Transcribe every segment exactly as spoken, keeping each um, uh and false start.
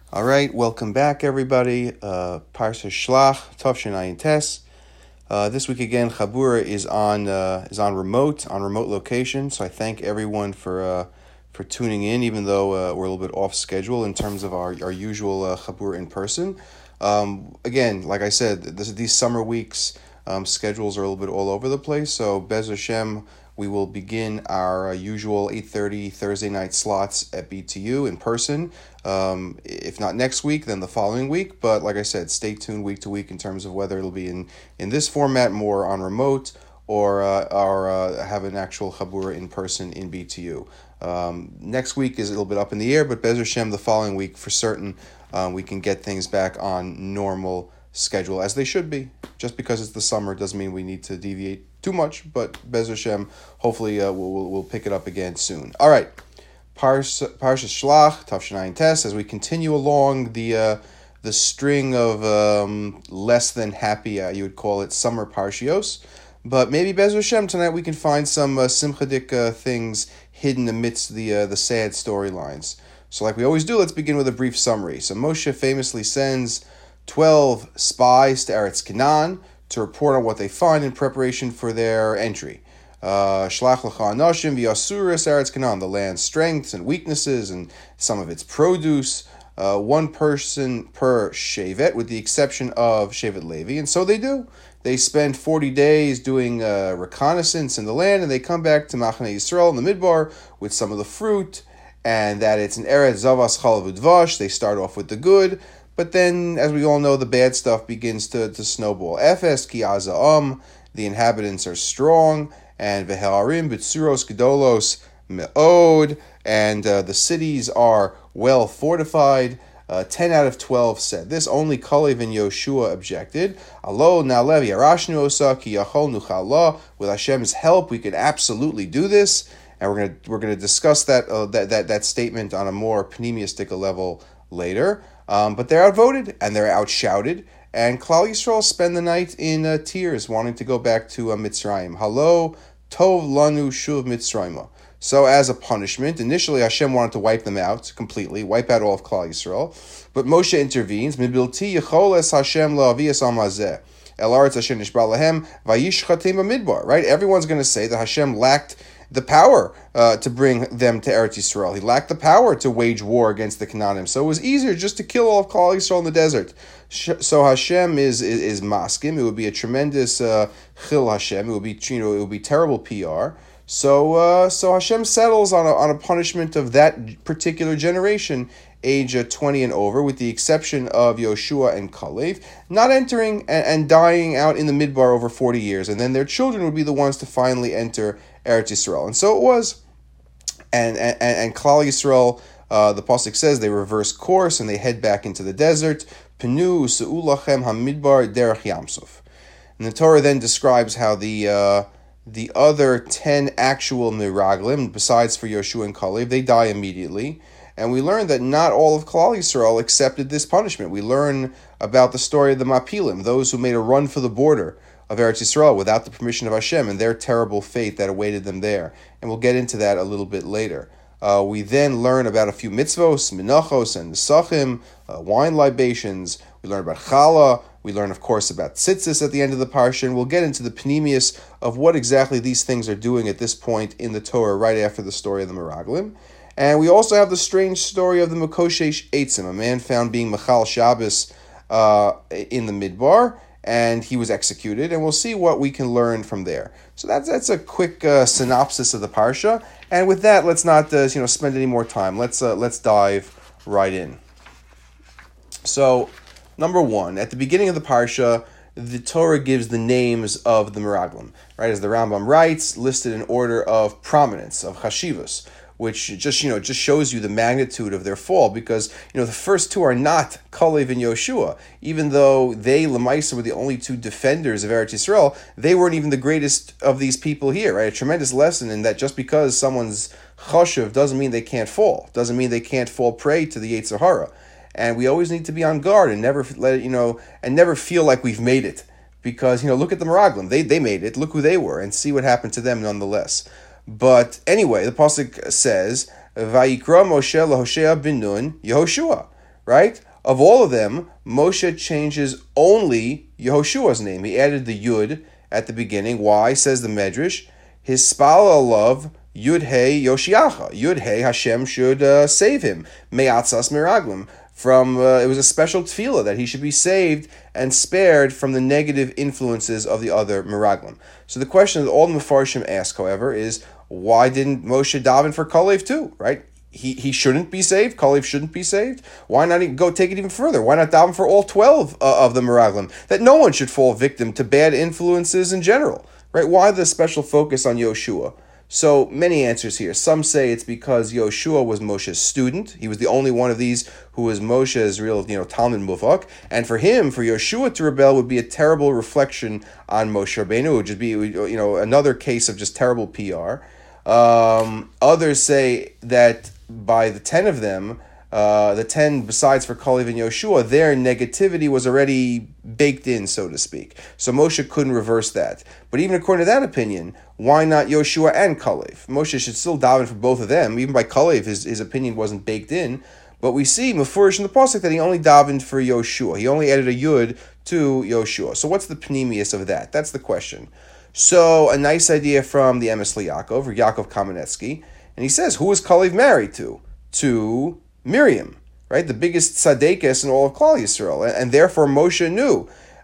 All right, welcome back, everybody. Uh, Parsha Shlach, Tov Shnai Tes. Uh, this week again, Chabura is on uh, is on remote on remote location. So I thank everyone for uh, for tuning in, even though uh, we're a little bit off schedule in terms of our our usual uh, Chabura in person. Um, again, like I said, this, these summer weeks um, schedules are a little bit all over the place. So Bez Hashem, we will begin our uh, usual eight thirty Thursday night slots at B T U in person. Um, if not next week, then the following week. But like I said, stay tuned week to week in terms of whether it'll be in, in this format, more on remote, or uh, or uh, have an actual Chabura in person in B T U. Um, next week is a little bit up in the air, but Be'ez Hashem, the following week for certain, um, we can get things back on normal schedule as they should be. Just because it's the summer doesn't mean we need to deviate too much, but Be'ez Hashem, hopefully uh, we'll, we'll we'll pick it up again soon. All right. Parsha Shlach, Tov Shnai Tes, as we continue along the uh, the string of um, less than happy, uh, you would call it, summer Parshios. But maybe Be'ez Hashem tonight we can find some uh, Simchadik uh, things hidden amidst the uh, the sad storylines. So like we always do, let's begin with a brief summary. So Moshe famously sends twelve spies to Eretz Canaan to report on what they find in preparation for their entry. Shlach lecha anashim v'yasuris Eretz Canaan, the land's strengths and weaknesses and some of its produce. Uh, one person per shevet, with the exception of Shevet Levi, and so they do. They spend forty days doing uh, reconnaissance in the land, and they come back to Machane Yisrael in the Midbar with some of the fruit, and that it's an Eretz Zavas Chalav Udvash. They start off with the good, but then, as we all know, the bad stuff begins to, to snowball. Efes ki aza'am, the inhabitants are strong, and Veharim Bitsuros Gedolos Me'od, and uh, the cities are well fortified. Uh, ten out of twelve said this. Only Kalev and Yoshua objected. Alo Nalev Yarashnu Osa Ki Yachol Nuchala. With Hashem's help, we can absolutely do this, and we're gonna we're gonna discuss that uh, that that that statement on a more pneumistic level later. Um, but they're outvoted and they're outshouted. And Klal Yisrael spend the night in uh, tears, wanting to go back to uh, Mitzrayim. Halo Tov Lanu Shuv Mitzrayim. So as a punishment, initially Hashem wanted to wipe them out completely, wipe out all of Klal Yisrael. But Moshe intervenes. Mibilti Yecholes Hashem La'avias Amazeh El Aretz Hashem Nishba Lahem Vayishchatim B'Midbar. Right? Everyone's going to say that Hashem lacked the power uh, to bring them to Eretz Yisrael. He lacked the power to wage war against the Canaanim. So it was easier just to kill all of Klal Yisrael in the desert. So Hashem is is, is maskim. It would be a tremendous uh, chil Hashem. It would be you know it would be terrible P R. So uh, so Hashem settles on a on a punishment of that particular generation, age uh, twenty and over, with the exception of Yoshua and Kalev, not entering and, and dying out in the Midbar over forty years, and then their children would be the ones to finally enter Eretz Yisrael. And so it was. And and, and Klal Yisrael, uh, the pasuk says, they reverse course and they head back into the desert. Penu se'ulachem hamidbar derech Yamsuf. And the Torah then describes how the uh, the other ten actual miraglim, besides for Yoshua and Kalev, they die immediately. And we learn that not all of Klal Yisrael accepted this punishment. We learn about the story of the Mapilim, those who made a run for the border of Eretz Yisrael without the permission of Hashem, and their terrible fate that awaited them there. And we'll get into that a little bit later. Uh, we then learn about a few mitzvos, minachos, and nesachim, uh, wine libations. We learn about challah. We learn, of course, about tzitzis at the end of the parsha, and we'll get into the pneumius of what exactly these things are doing at this point in the Torah, right after the story of the Meraglim. And we also have the strange story of the Mekoshesh Eitzim, a man found being Mechal Shabbos uh, in the Midbar, and he was executed, and we'll see what we can learn from there. So that's that's a quick uh, synopsis of the parsha, and with that, let's not uh, you know spend any more time. Let's uh, let's dive right in. So, number one, at the beginning of the parsha, the Torah gives the names of the Meraglim, right? As the Rambam writes, listed in order of prominence, of chashivas, which just, you know, just shows you the magnitude of their fall, because, you know, the first two are not Kalev and Yoshua. Even though they, Lemaisa, were the only two defenders of Eretz Yisrael, they weren't even the greatest of these people here, right? A tremendous lesson in that just because someone's chashuv doesn't mean they can't fall, doesn't mean they can't fall prey to the Yetzer Hara. And we always need to be on guard and never let it, you know, and never feel like we've made it. Because, you know, look at the Meraglim. They, they made it. Look who they were, and see what happened to them nonetheless. But anyway, the pasuk says, "Vayikra Moshe laHoshea bin Nun Yehoshua." right? Of all of them, Moshe changes only Yehoshua's name. He added the Yud at the beginning. Why? Says the Medrash. His spala love Yud Hey Yoshiacha. Yud Hey Hashem should uh, save him. Me'atzas miraglim. From uh, it was a special tefillah that he should be saved and spared from the negative influences of the other miraglim. So the question that all the Mefarshim ask, however, is why didn't Moshe daven for Kalev too? Right? He he shouldn't be saved. Kalev shouldn't be saved. Why not even go take it even further? Why not daven for all twelve uh, of the miraglim? That no one should fall victim to bad influences in general. Right? Why the special focus on Yoshua? So many answers here. Some say it's because Yoshua was Moshe's student. He was the only one of these who was Moshe's real, you know, Talmud Muvak. And for him, for Yoshua to rebel would be a terrible reflection on Moshe Rabbeinu. It would just be, you know, another case of just terrible P R. Um, others say that by the ten of them, uh, the ten besides for Kalev and Yoshua, their negativity was already baked in, so to speak. So Moshe couldn't reverse that. But even according to that opinion, why not Yoshua and Kalev? Moshe should still daven for both of them. Even by Kalev, his, his opinion wasn't baked in. But we see Mefurish in the pasuk that he only davened for Yoshua. He only added a Yud to Yoshua. So what's the pneumius of that? That's the question. So a nice idea from the Emes Yaakov, or Yaakov Kamenetsky. And he says, who was Kalev married to? To Miriam, right? The biggest tzaddikus in all of Klal Yisrael. And, and therefore Moshe knew,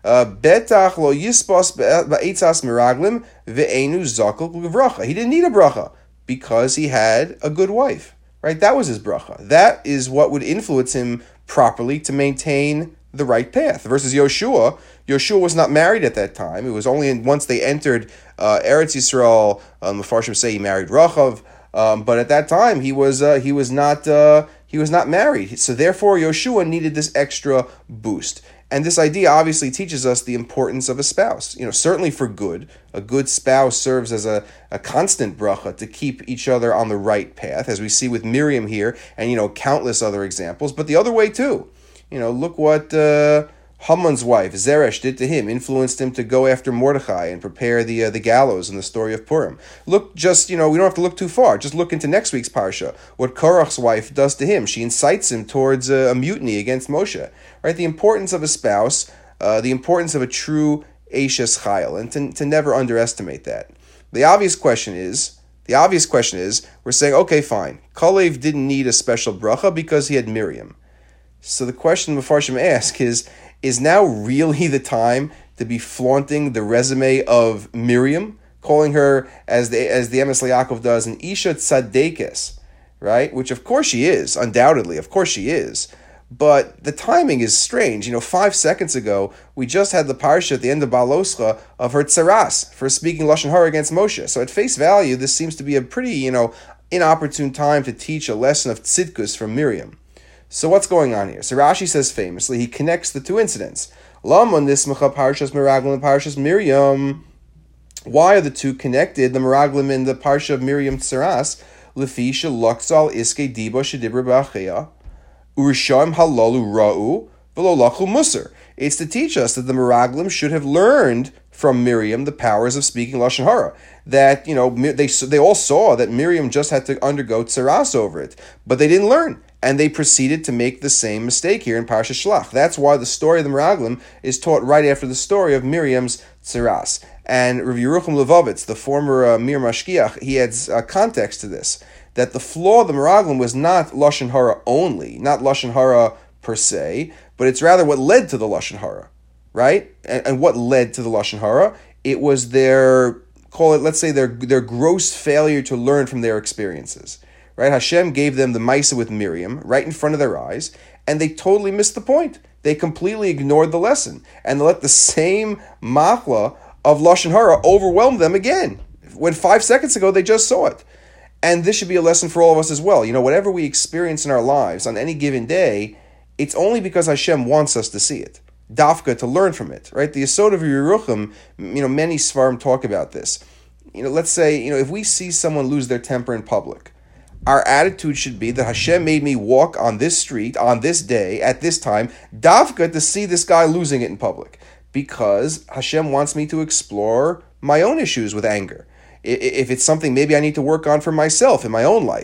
Betach lo yispos ba'etzas miraglim ve'enu zakul l'vracha. He didn't need a bracha because he had a good wife, right? That was his bracha. That is what would influence him properly to maintain the right path. Versus Yoshua, Yoshua was not married at that time. It was only in, once they entered uh, Eretz Yisrael, um, the Mefarshim say he married Rachav, um, but at that time he was uh, he was not uh, he was not married. So therefore, Yoshua needed this extra boost. And this idea obviously teaches us the importance of a spouse. You know, certainly for good. A good spouse serves as a, a constant bracha to keep each other on the right path, as we see with Miriam here, and, you know, countless other examples. But the other way too. You know, look what uh, Haman's wife, Zeresh, did to him, influenced him to go after Mordechai and prepare the uh, the gallows in the story of Purim. Look, just, you know, we don't have to look too far. Just look into next week's parsha. What Korach's wife does to him. She incites him towards uh, a mutiny against Moshe. Right? The importance of a spouse, uh, the importance of a true Eishes Chayil, and to, to never underestimate that. The obvious question is, the obvious question is, we're saying, okay, fine. Kalev didn't need a special bracha because he had Miriam. So the question Mefarshim ask is, is now really the time to be flaunting the resume of Miriam, calling her, as the as the Emes Yaakov does, an Isha Tzadekes, right? Which of course she is, undoubtedly, of course she is. But the timing is strange. You know, five seconds ago, we just had the parsha at the end of Baloscha of her tsaras for speaking Lashon Hara against Moshe. So at face value, this seems to be a pretty, you know, inopportune time to teach a lesson of tzidkus from Miriam. So what's going on here? So Rashi says famously, he connects the two incidents. Laman nismacha parshas Meraglim and parshas Miriam. Why are the two connected? The Meraglim and the parsha of Miriam tsaras. Lefi shelaksal iske diba shedibra ba'achia. Urisham halalu ra'u v'lo lachu musar. It's to teach us that the Meraglim should have learned from Miriam the powers of speaking Lashon Hara. That, you know, they they all saw that Miriam just had to undergo tsaras over it, but they didn't learn. And they proceeded to make the same mistake here in Parsha Shlach. That's why the story of the Meraglim is taught right after the story of Miriam's tsaras. And Rav Yerucham Levovitz, the former uh, Mir Mashkiach, he adds uh, context to this, that the flaw of the Meraglim was not Lashon Hara only, not Lashon Hara per se, but it's rather what led to the Lashon Hara, right? And, and what led to the Lashon Hara? It was their, call it, let's say, their their gross failure to learn from their experiences. Right? Hashem gave them the Maisa with Miriam right in front of their eyes, and they totally missed the point. They completely ignored the lesson, and they let the same machla of Lashon Hara overwhelm them again, when five seconds ago they just saw it. And this should be a lesson for all of us as well. You know, whatever we experience in our lives on any given day, it's only because Hashem wants us to see it. Dafka, to learn from it, right? The Yesod of Yeruchim, you know, many Svarim talk about this. You know, let's say, you know, if we see someone lose their temper in public, our attitude should be that Hashem made me walk on this street, on this day, at this time, dafka, to see this guy losing it in public. Because Hashem wants me to explore my own issues with anger. If it's something maybe I need to work on for myself in my own life.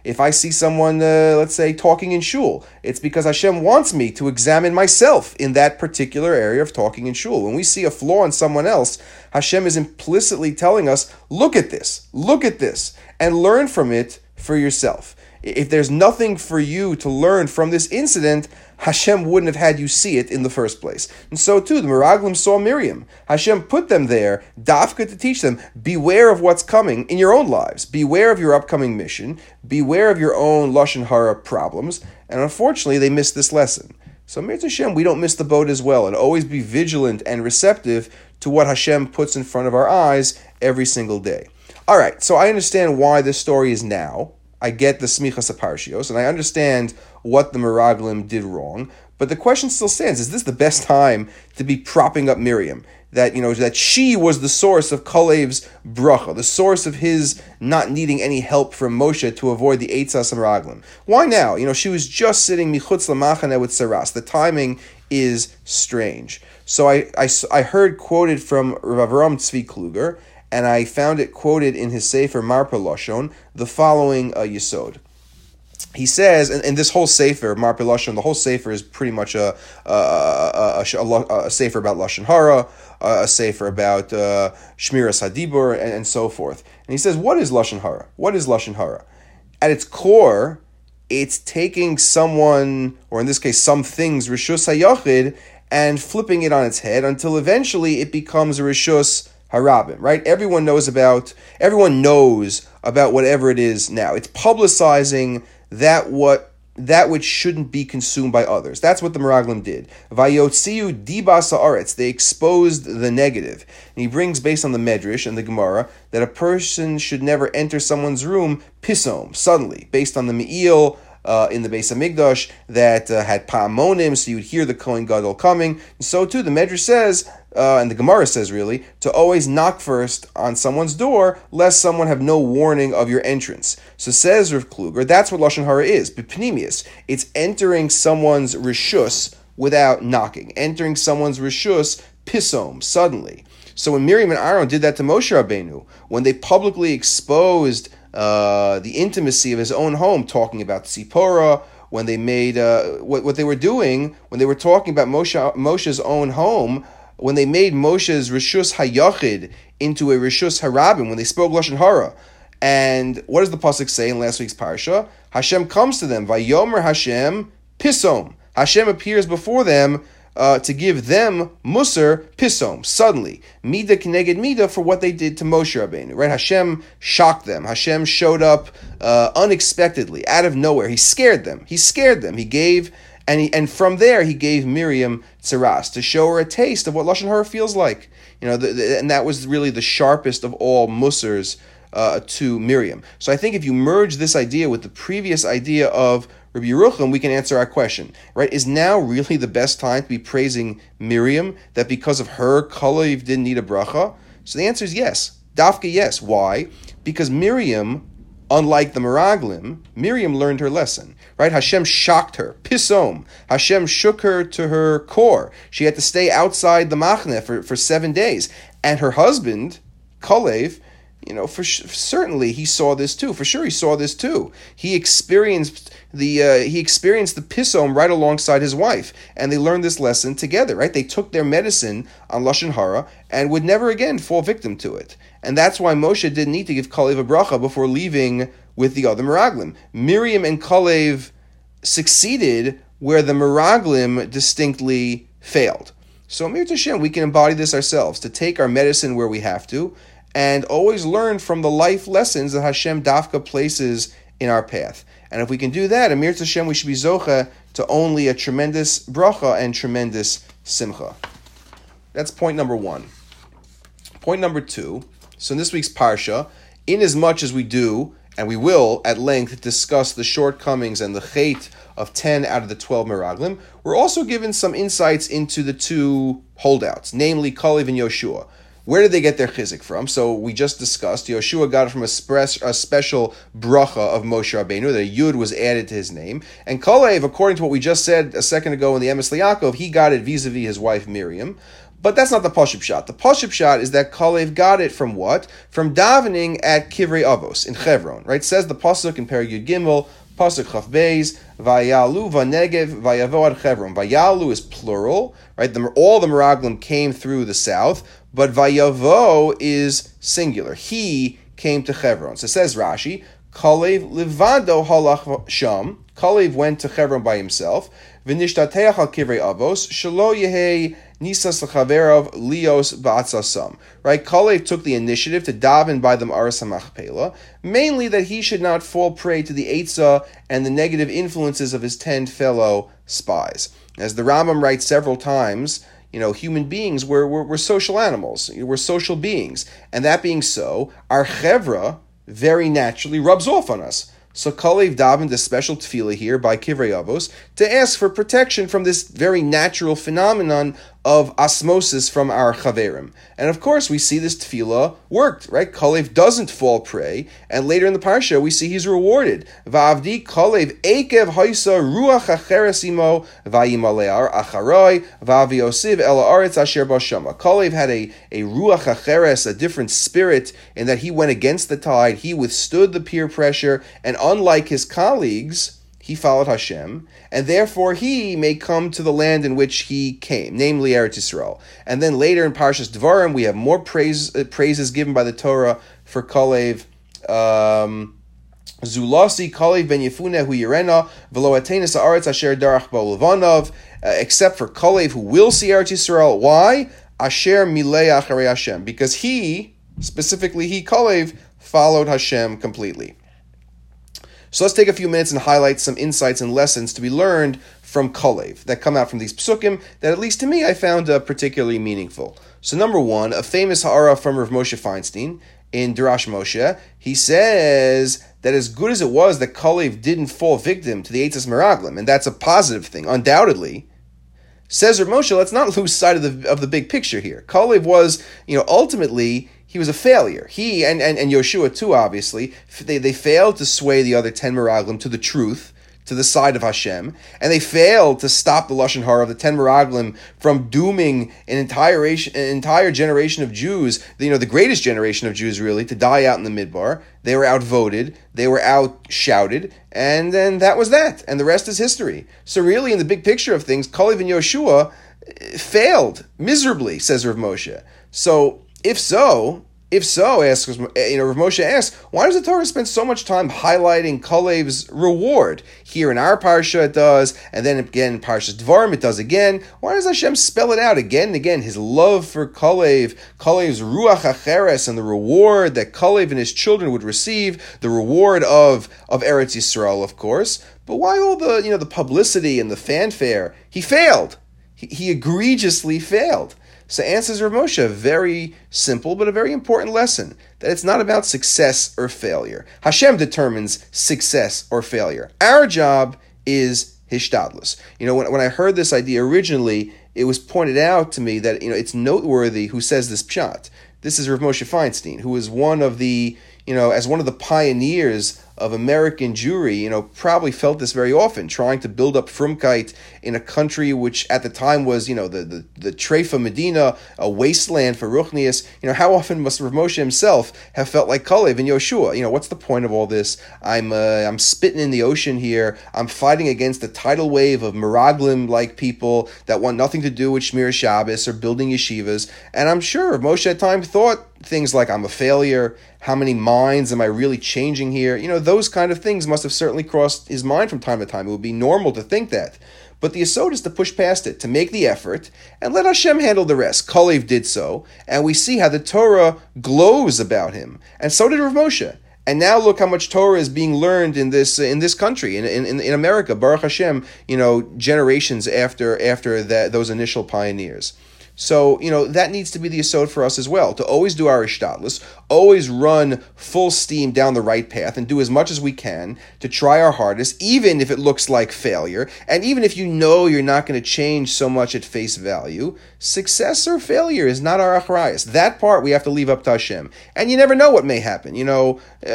If I see someone, uh, let's say, talking in shul, it's because Hashem wants me to examine myself in that particular area of talking in shul. When we see a flaw in someone else, Hashem is implicitly telling us, look at this, look at this, and learn from it for yourself. If there's nothing for you to learn from this incident, Hashem wouldn't have had you see it in the first place. And so too, the Meraglim saw Miriam. Hashem put them there, dafka, to teach them, beware of what's coming in your own lives. Beware of your upcoming mission. Beware of your own Lashon Hara problems. And unfortunately, they missed this lesson. So Mir Hashem, we don't miss the boat as well, and always be vigilant and receptive to what Hashem puts in front of our eyes every single day. All right, so I understand why this story is now. I get the Smichas Aparshios, and I understand what the Meraglim did wrong, but the question still stands: is this the best time to be propping up Miriam? That you know that she was the source of Kalev's bracha, the source of his not needing any help from Moshe to avoid the Eitzas Meraglim. Why now? You know, she was just sitting michutz lamachane with Saras. The timing is strange. So I I, I heard quoted from Rav Avraham Tzvi Kluger, and I found it quoted in his Sefer Marpa Lashon, the following uh, Yesod. He says, and, and this whole Sefer, Marpa Lashon, the whole Sefer is pretty much a, a, a, a, a, a Sefer about Lashon Hara, a Sefer about uh, Shmiras Hadibur, and, and so forth. And he says, what is Lashon Hara? What is Lashon Hara? At its core, it's taking someone, or in this case, some things, Rishus HaYachid, and flipping it on its head until eventually it becomes a Rishus Harabim, right? Everyone knows about, everyone knows about whatever it is now. It's publicizing that what that which shouldn't be consumed by others. That's what the Meraglim did. Vayotziu dibas haaretz. They exposed the negative. And he brings, based on the Medrash and the Gemara, that a person should never enter someone's room pisom, suddenly, based on the Me'il uh, in the Beis Hamikdash that uh, had pa'amonim, so you would hear the Kohen Gadol coming. And so too, the Medrash says, Uh, and the Gemara says really, to always knock first on someone's door, lest someone have no warning of your entrance. So says Rav Kluger, that's what Lashon Hara is, b'pnimius. It's entering someone's rishus without knocking, entering someone's rishus pisom, suddenly. So when Miriam and Aaron did that to Moshe Rabbeinu, when they publicly exposed uh, the intimacy of his own home, talking about Tzipora, when they made, uh, what, what they were doing, when they were talking about Moshe, Moshe's own home, when they made Moshe's Rishus HaYachid into a Rishus Harabim, when they spoke Lashon Hara. And what does the pasuk say in last week's parsha? Hashem comes to them, Vayomer Hashem Pisom. Hashem appears before them uh, to give them Musar Pisom, suddenly. Mida Keneged Mida, for what they did to Moshe Rabbeinu. Right? Hashem shocked them. Hashem showed up uh, unexpectedly, out of nowhere. He scared them. He scared them. He gave... And he, and from there, he gave Miriam tzaras to show her a taste of what Lashon Hara feels like. You know, the, the, and that was really the sharpest of all musars uh, to Miriam. So I think if you merge this idea with the previous idea of Rabbi Yerucham, we can answer our question. Right? Is now really the best time to be praising Miriam, that because of her, Kalev didn't need a bracha? So the answer is yes. Dafka, yes. Why? Because Miriam, unlike the Meraglim, Miriam learned her lesson, right? Hashem shocked her, pisom. Hashem shook her to her core. She had to stay outside the machne for, for seven days. And her husband, Kalev, you know, for certainly he saw this too. For sure he saw this too. He experienced the uh, he experienced the pisom right alongside his wife, and they learned this lesson together, right? They took their medicine on Lashon Hara and would never again fall victim to it. And that's why Moshe didn't need to give Kalev a bracha before leaving with the other Meraglim. Miriam and Kalev succeeded where the Meraglim distinctly failed. So Mir Tashem, we can embody this ourselves, to take our medicine where we have to, and always learn from the life lessons that Hashem Dafka places in our path. And if we can do that, Amir Hashem, we should be zocha to only a tremendous bracha and tremendous simcha. That's point number one. Point number two, so in this week's parsha, in as much as we do, and we will at length discuss the shortcomings and the chait of ten out of the twelve Meraglim, we're also given some insights into the two holdouts, namely Kalev and Yoshua. Where did they get their chizik from? So we just discussed, Yoshua got it from a, spres- a special bracha of Moshe Rabbeinu, that a yud was added to his name. And Kalev, according to what we just said a second ago in the Emes L'Yaakov, he got it vis-a-vis his wife Miriam. But that's not the Pashup Shot. The Pashup Shot is that Kalev got it from what? From davening at Kivrei Avos in Chevron, right? It says the Pasuk in Perek Yud Gimel, Pasuk Chaf Beis, Vayalu Vanegev Vayavo ad Chevron. Vayalu is plural, right? The, all the Meraglim came through the south, but Vayavo is singular. He came to Chevron. So it says Rashi, Kalev Livado Halach Sham. Kalev went to Chevron by himself. V'nishtateach al Kivrei Avos, Shelo Yehei Nisas l'chaverov lios ba'atzasam. Right? Kalev took the initiative to daven by the Ma'aras HaMachpelah, mainly that he should not fall prey to the Eitzah and the negative influences of his ten fellow spies. As the Rambam writes several times, you know, human beings, we're, we're, we're social animals. We're social beings. And that being so, our chevra very naturally rubs off on us. So Kalev davened a special tefillah here by Kivrei Avos to ask for protection from this very natural phenomenon of osmosis from our chaverim. And of course, we see this tefillah worked, right? Kalev doesn't fall prey, and later in the parsha, we see he's rewarded. Va'avdi Kalev ekev haisa ruach acheres imo va'yimalear acharoi va'avi osiv el haaretz asher bashama. Kalev had a, a ruach acheres, a different spirit, in that he went against the tide, he withstood the peer pressure, and unlike his colleagues, he followed Hashem, and therefore he may come to the land in which he came, namely Eretz Yisrael. And then later in Parshas Devarim, we have more praise, uh, praises given by the Torah for Kalev. Um, Zulasi Kalev ben Yefune hu Yirena v'lo atenis haaretz asher darach bo levanov, except for Kalev who will see Eretz Yisrael. Why? Asher milei acharei Hashem, because he, specifically he, Kalev, followed Hashem completely. So let's take a few minutes and highlight some insights and lessons to be learned from Kalev that come out from these psukim that, at least to me, I found uh, particularly meaningful. So number one, a famous ha'ara from Rav Moshe Feinstein in Darash Moshe, he says that as good as it was that Kalev didn't fall victim to the Eitzas Meraglim, and that's a positive thing, undoubtedly, says Rav Moshe, let's not lose sight of the of the big picture here. Kalev was, you know, ultimately, he was a failure. He and, and, and Yoshua too, obviously, they, they failed to sway the other ten Meraglim to the truth, to the side of Hashem, and they failed to stop the Lashon Hara of the ten Meraglim from dooming an entire, an entire generation of Jews, you know, the greatest generation of Jews really, to die out in the Midbar. They were outvoted, they were outshouted, and then that was that, and the rest is history. So really, in the big picture of things, Kalev and Yoshua failed miserably, says Rav Moshe. So, If so, if so, asks, you know, Rav Moshe asks, why does the Torah spend so much time highlighting Kalev's reward? Here in our parsha it does, and then again in Parshas Devarim it does again. Why does Hashem spell it out again and again? His love for Kalev, Kalev's ruach acheres, and the reward that Kalev and his children would receive, the reward of, of Eretz Yisrael, of course. But why all the, you know, the publicity and the fanfare? He failed. He, he egregiously failed. So answers Rav Moshe, a very simple but a very important lesson, that it's not about success or failure. Hashem determines success or failure. Our job is hishtadlus. You know, when, when I heard this idea originally, it was pointed out to me that, you know, it's noteworthy who says this pshat. This is Rav Moshe Feinstein, who is one of the, you know, as one of the pioneers of American Jewry, you know, probably felt this very often, trying to build up Frumkeit in a country which at the time was, you know, the the, the Treifa Medina, a wasteland for Ruchnius. You know, how often must Rav Moshe himself have felt like Kalev and Yoshua? You know, what's the point of all this? I'm uh, I'm spitting in the ocean here. I'm fighting against the tidal wave of Meraglim-like people that want nothing to do with Shmir Shabbos or building yeshivas. And I'm sure Rav Moshe at times thought things like, I'm a failure, how many minds am I really changing here? You know, those kind of things must have certainly crossed his mind from time to time. It would be normal to think that. But the Yesod is to push past it, to make the effort, and let Hashem handle the rest. Kalev did so, and we see how the Torah glows about him. And so did Rav Moshe. And now look how much Torah is being learned in this in this country, in in, in America, Baruch Hashem, you know, generations after, after that, those initial pioneers. So, you know, that needs to be the yesod for us as well, to always do our ishtatlis, always run full steam down the right path and do as much as we can to try our hardest, even if it looks like failure, and even if you know you're not going to change so much at face value. Success or failure is not our achrayas. That part we have to leave up to Hashem. And you never know what may happen. You know, uh,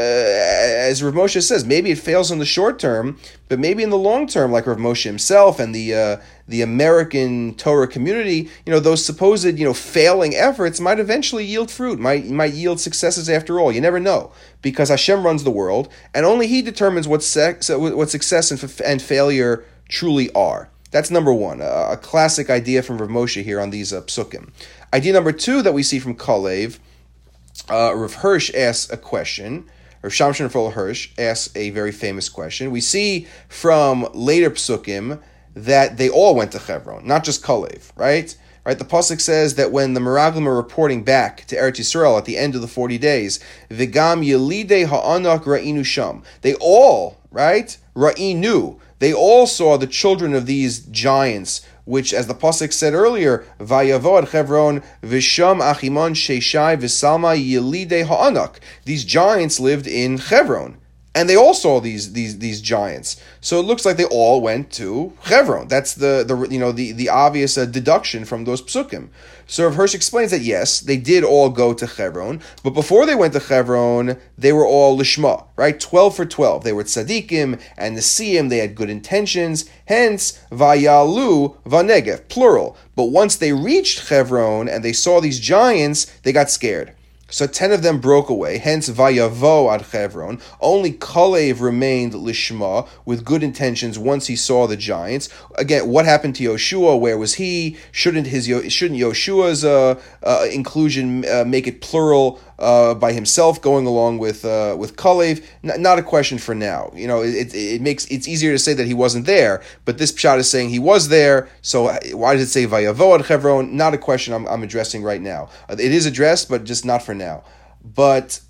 as Rav Moshe says, maybe it fails in the short term, but maybe in the long term, like Rav Moshe himself and the uh, the American Torah community, you know, those supposed, you know, failing efforts might eventually yield fruit, might might yield successes after all. You never know, because Hashem runs the world, and only He determines what sex, what success and, and failure truly are. That's number one, a, a classic idea from Rav Moshe here on these uh, psukim. Idea number two that we see from Kalev, uh, Rav Hirsch asks a question. Rav Shamshon Raphael Hirsch asks a very famous question. We see from later psukim that they all went to Hebron, not just Kalev, right? Right. The pasuk says that when the Meraglim are reporting back to Eretz Yisrael at the end of the forty days, V'gam Yelidei Ha'anak Ra'inu Sham. They all, right, Ra'inu, they all saw the children of these giants, which, as the pasuk said earlier, Vayavo ad Hebron V'sham Achimon Sheshai V'salma Yelidei Ha'anak. These giants lived in Hebron. And they all saw these these these giants, so it looks like they all went to Hebron. That's the the you know the the obvious uh, deduction from those psukim. So Rav Hirsch explains that yes, they did all go to Hebron, but before they went to Hebron, they were all lishma, right? Twelve for twelve. They were tzaddikim and nesiim. They had good intentions. Hence, vayalu vanegev, plural. But once they reached Hebron and they saw these giants, they got scared. So ten of them broke away, hence Vayavo ad Hebron. Only Kalev remained lishma, with good intentions once he saw the giants. Again, what happened to Yoshua? Where was he? Shouldn't his shouldn't Yoshua's uh, uh, inclusion uh, make it plural uh, by himself, going along with uh, with Kalev? N- not a question for now. You know, it, it it makes it's easier to say that he wasn't there, but this pshat is saying he was there. So why does it say Vayavo ad Hebron? Not a question I'm, I'm addressing right now. Uh, it is addressed, but just not for now. But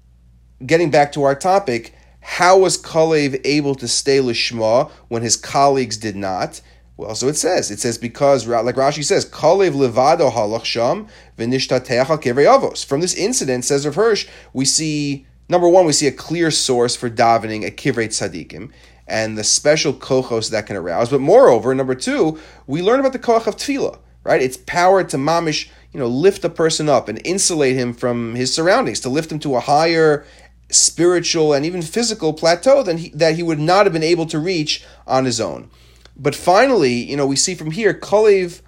getting back to our topic, how was Kalev able to stay lishma when his colleagues did not? Well, so it says. It says because, like Rashi says, Kalev levado halach sham v'nishtateach al kevrei avos. From this incident, says Rav Hirsch, we see, number one, we see a clear source for davening at kivrei tzadikim and the special kochos that can arouse. But moreover, number two, we learn about the koach of tefillah, right? It's power to mamish, you know, lift a person up and insulate him from his surroundings, to lift him to a higher spiritual and even physical plateau than he, that he would not have been able to reach on his own. But finally, you know, we see from here, Kalev,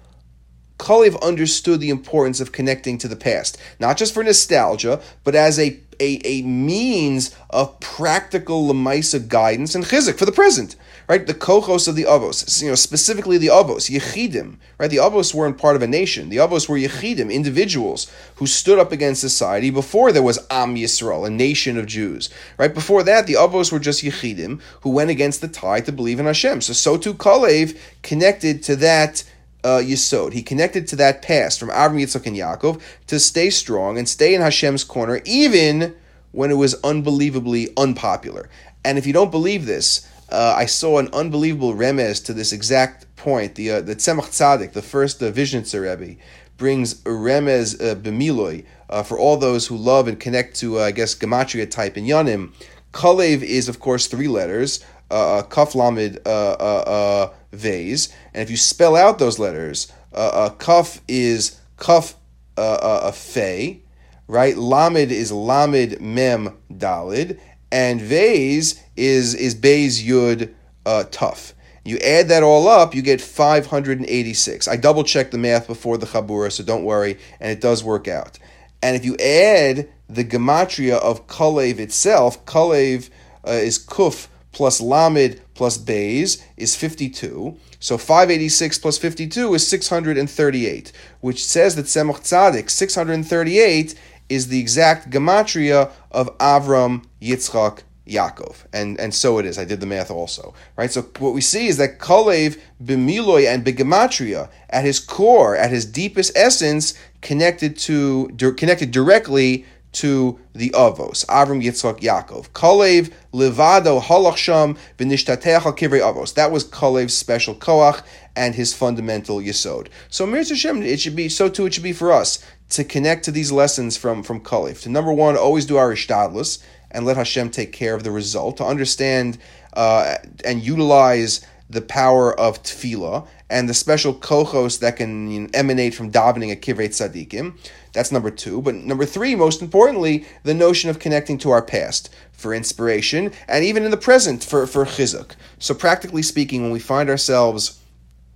Kalev understood the importance of connecting to the past, not just for nostalgia, but as a a, a means of practical lemaisa guidance and chizuk for the present. Right, the kochos of the avos, you know, specifically the avos, yechidim. Right, the avos weren't part of a nation. The avos were yechidim, individuals who stood up against society before there was Am Yisrael, a nation of Jews. Right, before that, the avos were just yechidim who went against the tide to believe in Hashem. So, so too Kalev connected to that uh, yesod. He connected to that past from Avram, Yitzchak, and Yaakov to stay strong and stay in Hashem's corner, even when it was unbelievably unpopular. And if you don't believe this, Uh, I saw an unbelievable remez to this exact point. The uh, the Tzemach Tzaddik, the first uh, Vizhnitzer Rebbe, brings a remez uh, b'miloi uh, for all those who love and connect to, uh, I guess, gematria type in Yanim. Kalev is, of course, three letters, uh, Kaf Lamed uh, uh, uh, Vez, and if you spell out those letters, uh, uh, Kaf is Kaf uh, uh, Fe, right? Lamed is Lamed Mem Dalid, and Vez is is Beis Yud uh, Tuf. You add that all up, you get five hundred eighty-six. I double-checked the math before the Chabura, so don't worry, and it does work out. And if you add the gematria of Kalev itself, Kalev uh, is Kuf plus Lamed plus Beis is fifty-two. So five hundred eighty-six plus fifty-two is six hundred thirty-eight, which says that Tzemach Tzaddik, six hundred thirty-eight, is the exact gematria of Avram, Yitzchak, Yaakov. And and so it is. I did the math also. Right? So what we see is that Kalev, b'miloi and b'gematria, at his core, at his deepest essence, connected to connected directly to the Avos, Avram, Yitzchak, Yaakov. Kalev, levado, halach sham, v'nishtateach al kivrei Avos. That was Kalev's special koach and his fundamental yesod. So Mir Hashem, it should be, so too it should be for us, to connect to these lessons from, from Kalev. To number one, always do our ishtadlus, and let Hashem take care of the result, to understand uh, and utilize the power of tefillah and the special kochos that can, you know, emanate from davening at kivrei tzadikim. That's number two. But number three, most importantly, the notion of connecting to our past for inspiration, and even in the present for, for chizuk. So practically speaking, when we find ourselves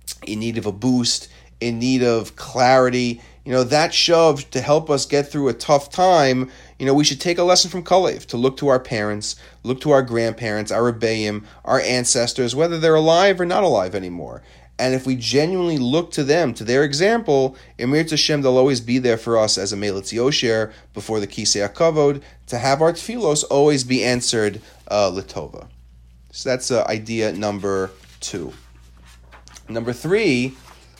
in need of a boost, in need of clarity, you know, that shove to help us get through a tough time, you know, we should take a lesson from Kalev, to look to our parents, look to our grandparents, our Rebbeim, our ancestors, whether they're alive or not alive anymore. And if we genuinely look to them, to their example, Emir Tashem, they'll always be there for us as a Melitz Yosher before the Kisei HaKavod, to have our tefillos always be answered uh, Litova. So that's uh, idea number two. Number three,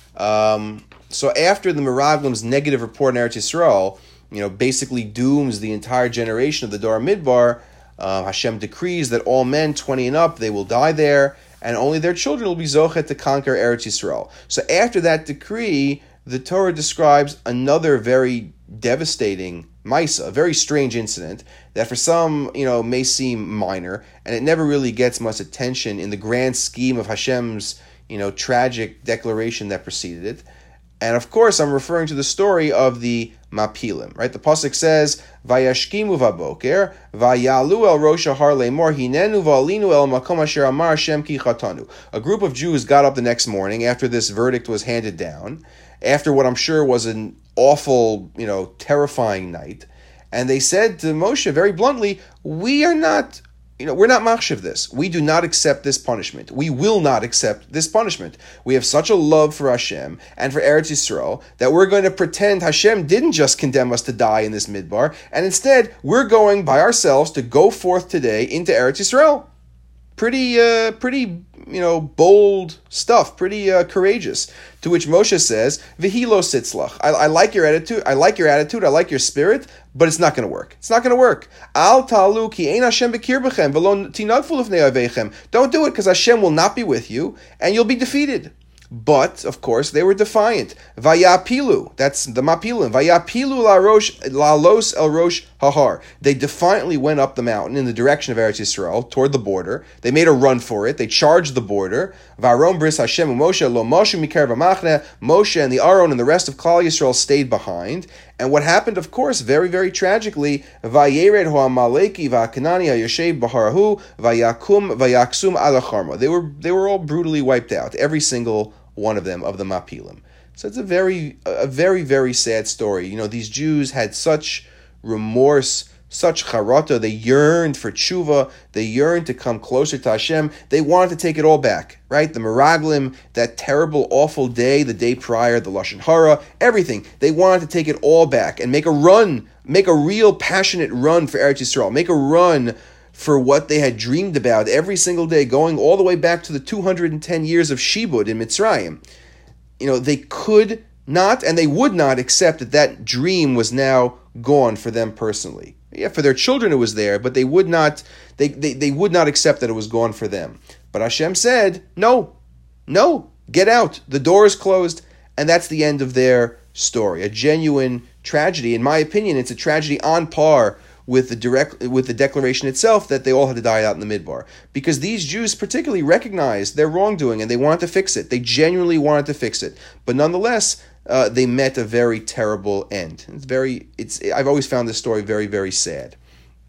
um, so after the Meraglim's negative report in Eretz Yisrael, you know, basically dooms the entire generation of the Dor Midbar, uh, Hashem decrees that all men twenty and up, they will die there, and only their children will be zochet to conquer Eretz Yisrael. So after that decree, the Torah describes another very devastating Maisa, a very strange incident that for some, you know, may seem minor, and it never really gets much attention in the grand scheme of Hashem's, you know, tragic declaration that preceded it. And of course, I'm referring to the story of the Mapilim, right? The pasuk says, "Vayashkimu vaboker, vayalu el rosh har leimor hinenu va'alinu el makom asher amar Hashem ki chatanu." A group of Jews got up the next morning after this verdict was handed down, after what I'm sure was an awful, you know, terrifying night, and they said to Moshe very bluntly, "We are not." You know, we're not machshav this. We do not accept this punishment. We will not accept this punishment. We have such a love for Hashem and for Eretz Yisrael that we're going to pretend Hashem didn't just condemn us to die in this midbar, and instead we're going by ourselves to go forth today into Eretz Yisrael. Pretty, uh, pretty, you know, bold stuff. Pretty uh, courageous. To which Moshe says, "V'hilo sitzlach." I, I like your attitude. I like your attitude. I like your spirit, but it's not going to work. It's not going to work. Al talu ki ein Hashem b'kirbechem v'lo tinadfu lifnei avechem. Don't do it because Hashem will not be with you, and you'll be defeated. But, of course, they were defiant. Vayapilu, that's the Mapilim. Vayapilu la rosh, la los el rosh hahar. They defiantly went up the mountain in the direction of Eretz Yisrael, toward the border. They made a run for it. They charged the border. Varom bris Hashem and Moshe lo Moshe mikar v'machne. Moshe and the Aaron and the rest of Klal Yisrael stayed behind. And what happened, of course, very, very tragically, Vayered ho'amaleki va'kanani ha'yoshev b'harahu vayakum vayaksum ala charma. They were they were all brutally wiped out, every single one of them, of the Mapilim. So it's a very, a very, very sad story. You know, these Jews had such remorse, such charata. They yearned for tshuva. They yearned to come closer to Hashem. They wanted to take it all back, right? The Meraglim, that terrible, awful day, the day prior, the Lashon Hara, everything. They wanted to take it all back and make a run, make a real passionate run for Eretz Yisrael, make a run for what they had dreamed about every single day, going all the way back to the two hundred ten years of Shibud in Mitzrayim. You know, they could not and they would not accept that that dream was now gone for them personally. Yeah, for their children it was there, but they would not they, they, they would not accept that it was gone for them. But Hashem said, no, no, get out. The door is closed, and that's the end of their story. A genuine tragedy. In my opinion, it's a tragedy on par with the direct with the declaration itself that they all had to die out in the midbar. Because these Jews particularly recognized their wrongdoing and they wanted to fix it. They genuinely wanted to fix it. But nonetheless, uh, they met a very terrible end. It's very it's I've always found this story very, very sad.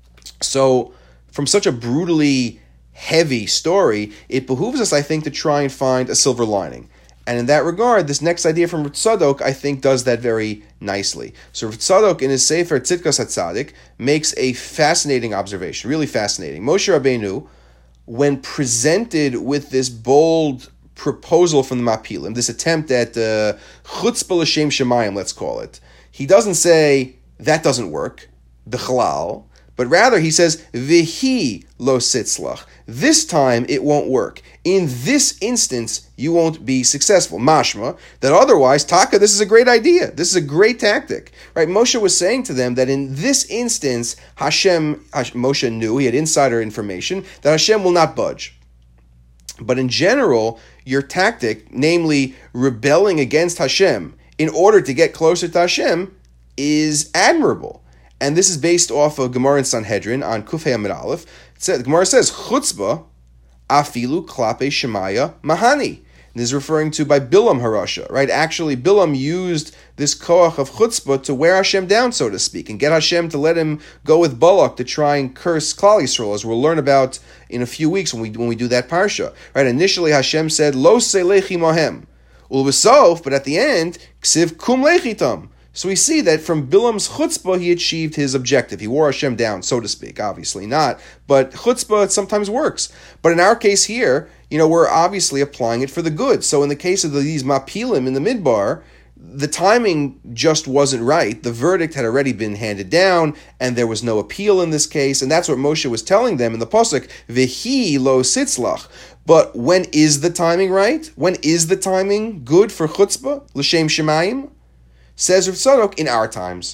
So from such a brutally heavy story, it behooves us, I think, to try and find a silver lining. And in that regard, this next idea from Tzadok, I think, does that very nicely. So Tzadok, in his Sefer Tzidkas HaTzadik, makes a fascinating observation, really fascinating. Moshe Rabbeinu, when presented with this bold proposal from the Mapilim, this attempt at uh, chutzpah l'shem shemayim, let's call it, he doesn't say, that doesn't work, b'chalal, but rather he says, v'hi lo sitzlach. This time it won't work. In this instance, you won't be successful. Mashma, that otherwise, taka, this is a great idea. This is a great tactic. Right? Moshe was saying to them that in this instance, Hashem, Moshe knew, he had insider information, that Hashem will not budge. But in general, your tactic, namely rebelling against Hashem in order to get closer to Hashem, is admirable. And this is based off of Gemara in Sanhedrin on Kufay Amid Aleph. The Gemara says, chutzpah afilu klape shemaya mahani. This is referring to by Bilam Harasha, right? Actually, Bilam used this koach of chutzpah to wear Hashem down, so to speak, and get Hashem to let him go with Balak to try and curse Klal Yisrael, as we'll learn about in a few weeks when we when we do that parsha. Right? Initially, Hashem said, "Lo selechi mahem." Ulvasof, but at the end, ksiv kum lechitam. So we see that from Bilam's chutzpah, he achieved his objective. He wore Hashem down, so to speak. Obviously not, but chutzpah sometimes works. But in our case here, you know, we're obviously applying it for the good. So in the case of these mapilim in the midbar, the timing just wasn't right. The verdict had already been handed down, and there was no appeal in this case, and that's what Moshe was telling them in the pasuk, V'hi lo sitzlach. But when is the timing right? When is the timing good for chutzpah? L'shem shemayim? Says Rav Tzadok, in our times.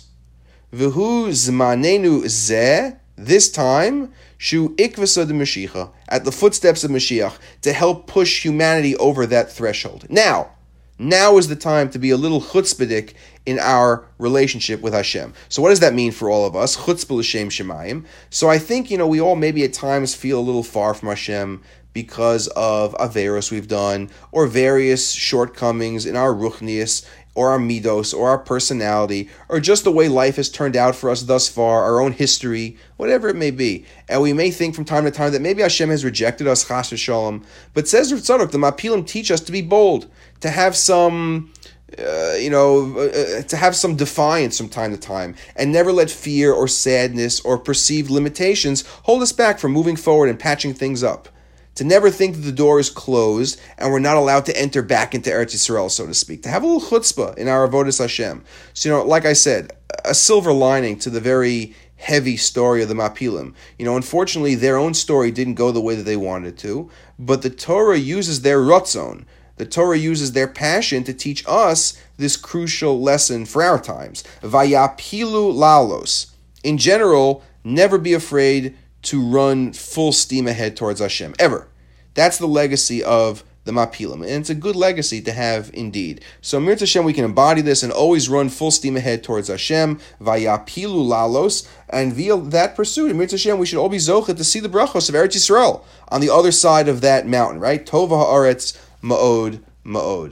V'hu zmanenu zeh, this time, shu ikvasa de Mashiach, at the footsteps of Mashiach, to help push humanity over that threshold. Now, Now is the time to be a little chutzpahdik in our relationship with Hashem. So what does that mean for all of us? Chutzpah l'shem shemayim. So I think, you know, we all maybe at times feel a little far from Hashem because of averos we've done, or various shortcomings in our ruchnius, or our midos, or our personality, or just the way life has turned out for us thus far, our own history, whatever it may be. And we may think from time to time that maybe Hashem has rejected us, chas v'shalom. But says Rav Tzadok, the Mapilim teach us to be bold, to have some, uh, you know, uh, to have some defiance from time to time, and never let fear or sadness or perceived limitations hold us back from moving forward and patching things up. To never think that the door is closed and we're not allowed to enter back into Eretz Yisrael, so to speak. To have a little chutzpah in our avodas Hashem. So, you know, like I said, a silver lining to the very heavy story of the Mapilim. You know, unfortunately, their own story didn't go the way that they wanted to, but the Torah uses their ratzon. The Torah uses their passion to teach us this crucial lesson for our times. Vayapilu lalos. In general, never be afraid to run full steam ahead towards Hashem, ever. That's the legacy of the Mapilim, and it's a good legacy to have indeed. So, Mir Hashem, we can embody this and always run full steam ahead towards Hashem, Vayapilu lalos, and via that pursuit, Mir Hashem, we should all be zochet to see the brachos of Eretz Yisrael on the other side of that mountain, right? Tova haaretz ma'od ma'od.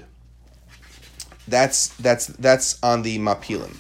That's that's that's on the Mapilim.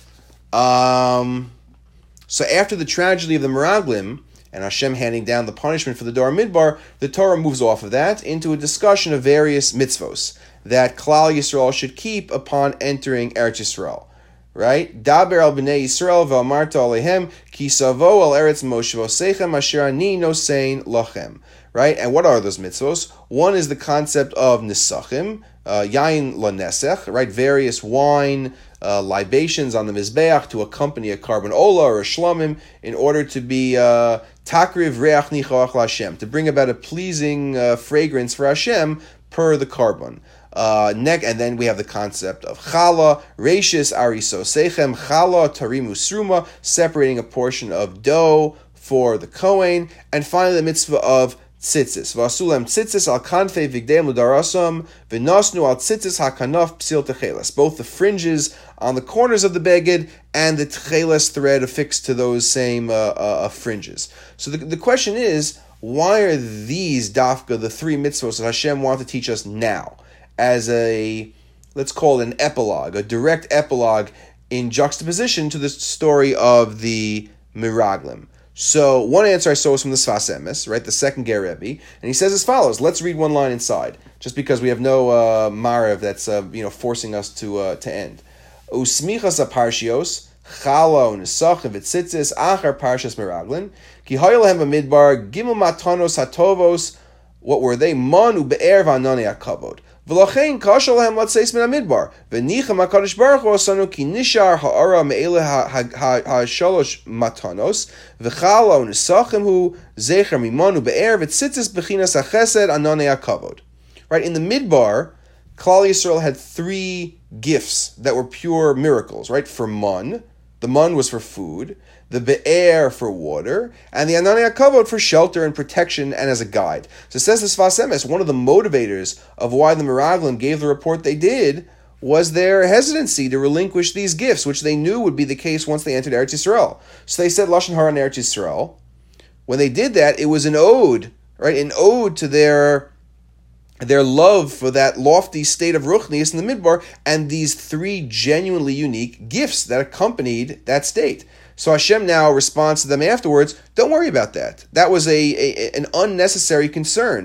Um, so after the tragedy of the Meraglim, and Hashem handing down the punishment for the Dor Midbar, the Torah moves off of that into a discussion of various mitzvos that Klal Yisrael should keep upon entering Eretz Yisrael. Right? Daber al b'nei Yisrael v'amarta alehem ki savo al eretz moshvosechem asher ani nosein lachem. Right? And what are those mitzvos? One is the concept of nisachim, uh, yain lanesech, right? Various wine uh, libations on the mizbeach to accompany a carbon ola or a shlamim in order to be uh, takriv reach nichoach l'Hashem, to bring about a pleasing uh, fragrance for Hashem per the carbon. Uh, neck, and then we have the concept of challah, reishis ariso sechem, challah tarimu sruma, separating a portion of dough for the kohen, and finally the mitzvah of tzitzis. V'asulem tzitzis al kanfei vigdeim l'darasam, v'nosnu al tzitzis hakanaf psil techeles. Both the fringes on the corners of the beged and the techeles thread affixed to those same uh, uh, fringes. So the, the question is, why are these dafka, the three mitzvahs that Hashem wants to teach us now, as a, let's call it an epilogue, a direct epilogue in juxtaposition to the story of the Meraglim? So one answer I saw was from the Sfas Emes, right, the second Ger Rebbe, and he says as follows. Let's read one line inside, just because we have no uh, Marev that's uh, you know forcing us to uh, to end. Usmichas aparshios chala u'nesachim v'tzitzis achar parshas Meraglim ki hayolahem b'midbar gimel matanos hatovos. What were they? Man u'be'er v'anani hakavod. V'lachein kashal lahem latzeis min hamidbar. V'nichem HaKadosh Baruch Hu asanu ki nishar ha'ara me'ele ha'shalosh matanos. V'chala u'nesachim hu zecher mimanu be'er v'tzitzis b'chinas ha'chesed ananei ha'kavod. Right, in the midbar, Klal Yisrael had three gifts that were pure miracles, right? For man, the man was for food, the be'er for water, and the ananei hakavod for shelter and protection and as a guide. So it says the Sfas Emes, one of the motivators of why the Meraglim gave the report they did was their hesitancy to relinquish these gifts, which they knew would be the case once they entered Eretz Yisrael. So they said Lashon Hara in Eretz Yisrael. When they did that, it was an ode, right? An ode to their their love for that lofty state of Ruchnius in the Midbar, and these three genuinely unique gifts that accompanied that state. So Hashem now responds to them afterwards, don't worry about that. That was a, a an unnecessary concern.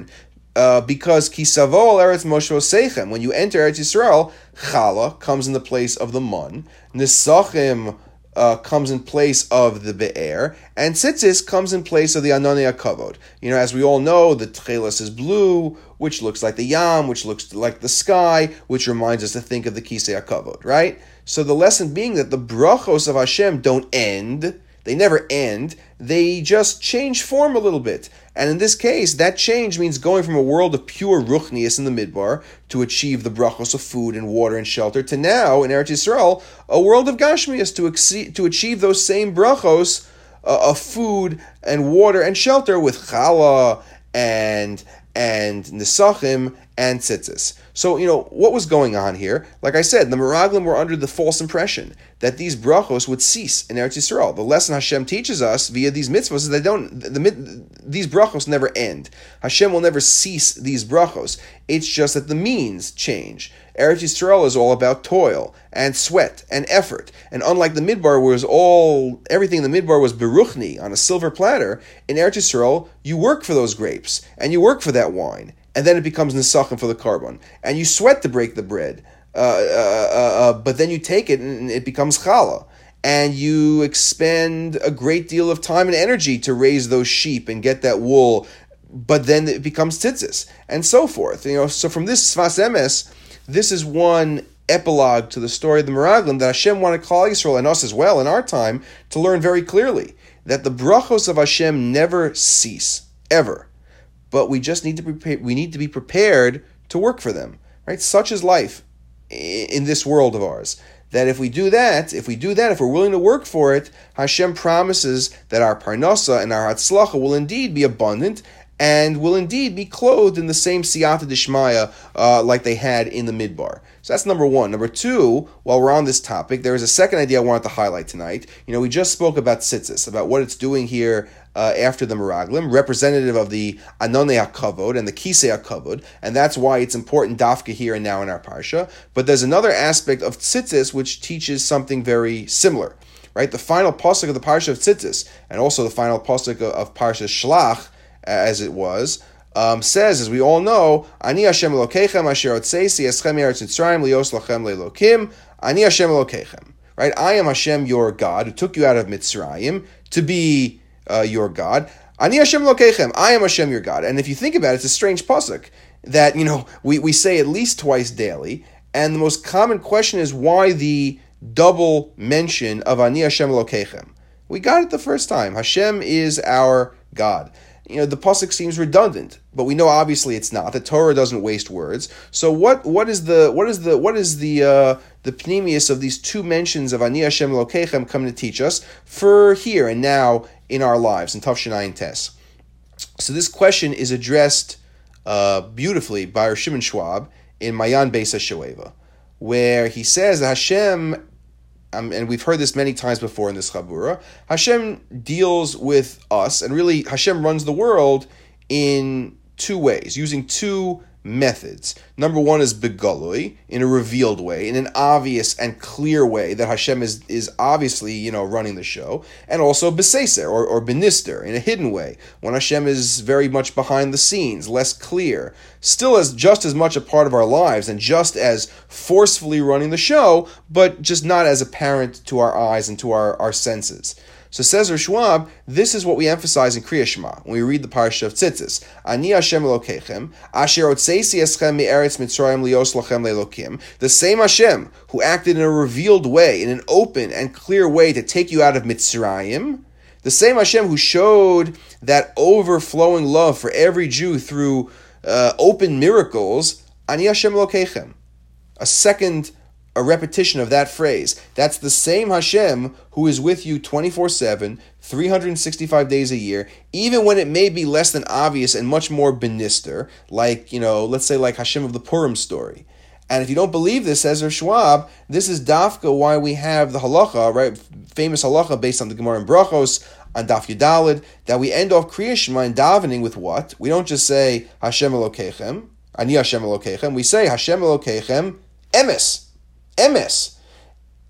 Uh, because kisavol eretz Moshe Seichem, when you enter Eretz Yisrael, chala comes in the place of the mun, nisachim uh, comes in place of the be'er, and tzitzis comes in place of the ananei hakavod. You know, as we all know, the tchelis is blue, which looks like the yam, which looks like the sky, which reminds us to think of the kisei hakavod, right? So the lesson being that the brachos of Hashem don't end. They never end. They just change form a little bit. And in this case, that change means going from a world of pure ruchnius in the midbar to achieve the brachos of food and water and shelter to now, in Eretz Yisrael, a world of gashmius to, exceed, to achieve those same brachos uh, of food and water and shelter with chala and and nisachim and tzitzis. So, you know, what was going on here? Like I said, the Meraglim were under the false impression that these brachos would cease in Eretz Yisrael. The lesson Hashem teaches us via these mitzvahs is they don't, the, the, these brachos never end. Hashem will never cease these brachos. It's just that the means change. Eretz Yisrael is all about toil and sweat and effort. And unlike the Midbar, where it was all, everything in the Midbar was beruchni, on a silver platter, in Eretz Yisrael, you work for those grapes, and you work for that wine, and then it becomes nisachim for the carbon. And you sweat to break the bread, uh, uh, uh, uh, but then you take it and it becomes challah. And you expend a great deal of time and energy to raise those sheep and get that wool, but then it becomes tzitzis, and so forth. You know, so from this Sfas Emes, this is one epilogue to the story of the Meraglim that Hashem wanted Klal Yisrael and us as well in our time to learn very clearly that the brachos of Hashem never cease, ever. But we just need to prepare, we need to be prepared to work for them, right? Such is life in this world of ours. That if we do that, if we do that, if we're willing to work for it, Hashem promises that our parnasa and our hatzlacha will indeed be abundant and will indeed be clothed in the same siyata d'shmaya uh, like they had in the midbar. So that's number one. Number two, while we're on this topic, there is a second idea I wanted to highlight tonight. You know, we just spoke about tzitzis, about what it's doing here uh, after the Meraglim, representative of the Ananei HaKavod and the Kisei HaKavod, and that's why it's important dafka here and now in our parsha. But there's another aspect of tzitzis which teaches something very similar. Right? The final pasuk of the parsha of tzitzis, and also the final pasuk of, of parsha Shlach, as it was, um, says, as we all know, Ani Hashem Elokeichem asher otzeisi eschem eretz Mitzrayim lios lachem lelokim, Ani Hashem Elokeichem. Right? I am Hashem, your God, who took you out of Mitzrayim to be uh, your God. Ani Hashem Elokeichem. I am Hashem, your God. And if you think about it, it's a strange pasuk that, you know, we, we say at least twice daily. And the most common question is why the double mention of Ani Hashem Elokeichem. We got it the first time. Hashem is our God. You know, the pasuk seems redundant, but we know obviously it's not. The Torah doesn't waste words. So what what is the what is the what is the uh, the pneumius of these two mentions of Ani Hashem Elokeichem coming to teach us for here and now in our lives in Tafshin Ayin Tes? So this question is addressed uh, beautifully by Rav Shimon Schwab in Mayan Beis HaShoeva, where he says that Hashem, Um, and we've heard this many times before in this Chabura, Hashem deals with us, and really Hashem runs the world in two ways, using two methods. Number one is begolui, in a revealed way, in an obvious and clear way that Hashem is, is obviously, you know, running the show, and also beseser, or, or benister, in a hidden way, when Hashem is very much behind the scenes, less clear, still as just as much a part of our lives, and just as forcefully running the show, but just not as apparent to our eyes and to our, our senses. So says Rav Schwab, this is what we emphasize in Kriya Shema when we read the parsha of Tzitzis. Ani Hashem Elokeichem, asher otzeisi eschem mi'eretz Mitzrayim lios lachem lelokim. The same Hashem who acted in a revealed way, in an open and clear way to take you out of Mitzrayim. The same Hashem who showed that overflowing love for every Jew through uh, open miracles. Ani Hashem Elokeichem. A second A repetition of that phrase. That's the same Hashem who is with you twenty-four seven, three hundred sixty-five days a year, even when it may be less than obvious and much more benister, like, you know, let's say like Hashem of the Purim story. And if you don't believe this, says Rav Schwab, this is dafka why we have the halacha, right, famous halacha based on the Gemara in Brachos, on Daf Yudalid, that we end off Kriya Shema and davening with what? We don't just say Hashem Elokeichem, Ani Hashem Elokeichem, we say Hashem Elokeichem, Emes. Emes.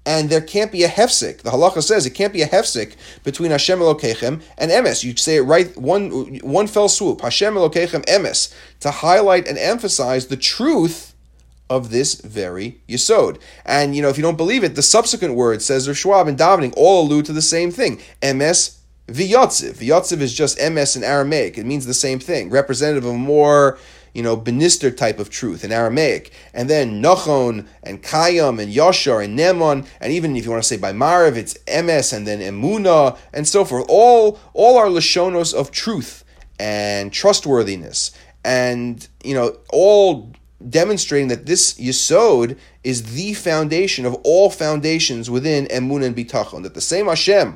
And there can't be a hefsek. The halacha says it can't be a hefsek between Hashem Elokeichem and emes. You say it right, one one fell swoop. Hashem Elokeichem emes, to highlight and emphasize the truth of this very yesod. And, you know, if you don't believe it, the subsequent word, says Rav Schwab in davening, all allude to the same thing. Emes v'yotziv. V'yotziv is just emes in Aramaic. It means the same thing, representative of a more, you know, benister type of truth in Aramaic. And then Nachon and Kayam and Yashar and Nemon, and even if you want to say by Marav, it's Emes and then Emuna and so forth. All, all are Lashonos of truth and trustworthiness. And, you know, all demonstrating that this Yesod is the foundation of all foundations within Emunah and Bitachon. That the same Hashem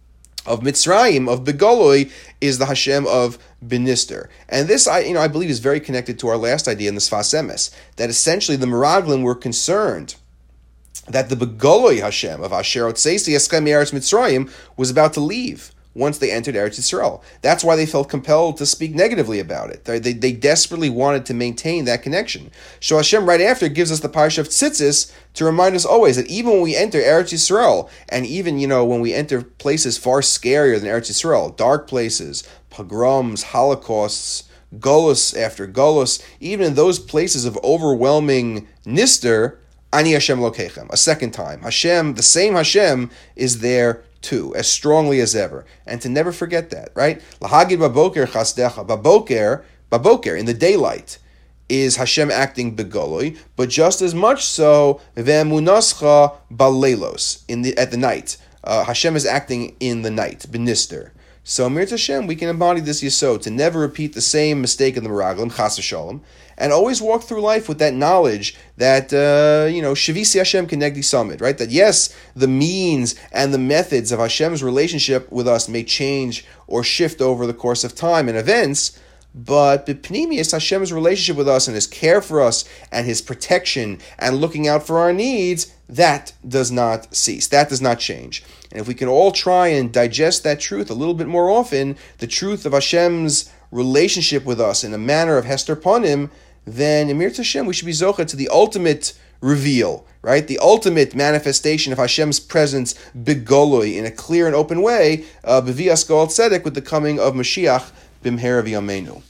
of Mitzrayim, of Begoloi, is the Hashem of Benister. And this, I, you know, I believe is very connected to our last idea in the Sfas Emes, that essentially the Meraglim were concerned that the Begoloi Hashem of Asher Otzeisi Eschem Eretz Mitzrayim was about to leave once they entered Eretz Yisrael. That's why they felt compelled to speak negatively about it. They, they, they desperately wanted to maintain that connection. So Hashem right after gives us the Parsha of Tzitzis to remind us always that even when we enter Eretz Yisrael, and even, you know, when we enter places far scarier than Eretz Yisrael, dark places, pogroms, holocausts, Golus after Golus, even in those places of overwhelming nister, Ani Hashem Elokeichem, a second time. Hashem, the same Hashem, is there too, as strongly as ever. And to never forget that, right? Lahagid baboker chasdecha, baboker, baboker, in the daylight, is Hashem acting begoloi, but just as much so, ve'emunascha baleilos, in the at the night. Uh, Hashem is acting in the night, benister. So, Mir Hashem, we can embody this yesod, to never repeat the same mistake in the Meraglim, chas v'shalom, and always walk through life with that knowledge that, uh, you know, Shavisi Hashem Kenegdi Samid, right? That yes, the means and the methods of Hashem's relationship with us may change or shift over the course of time and events, but B'pnimius, Hashem's relationship with us and His care for us and His protection and looking out for our needs, that does not cease. That does not change. And if we can all try and digest that truth a little bit more often, the truth of Hashem's relationship with us in a manner of Hester Panim, then Emir Hashem, we should be zocha to the ultimate reveal, right? The ultimate manifestation of Hashem's presence, begoloi, in a clear and open way, uh, b'vias Goel Tzedek, with the coming of Mashiach, bimher v'yameinu.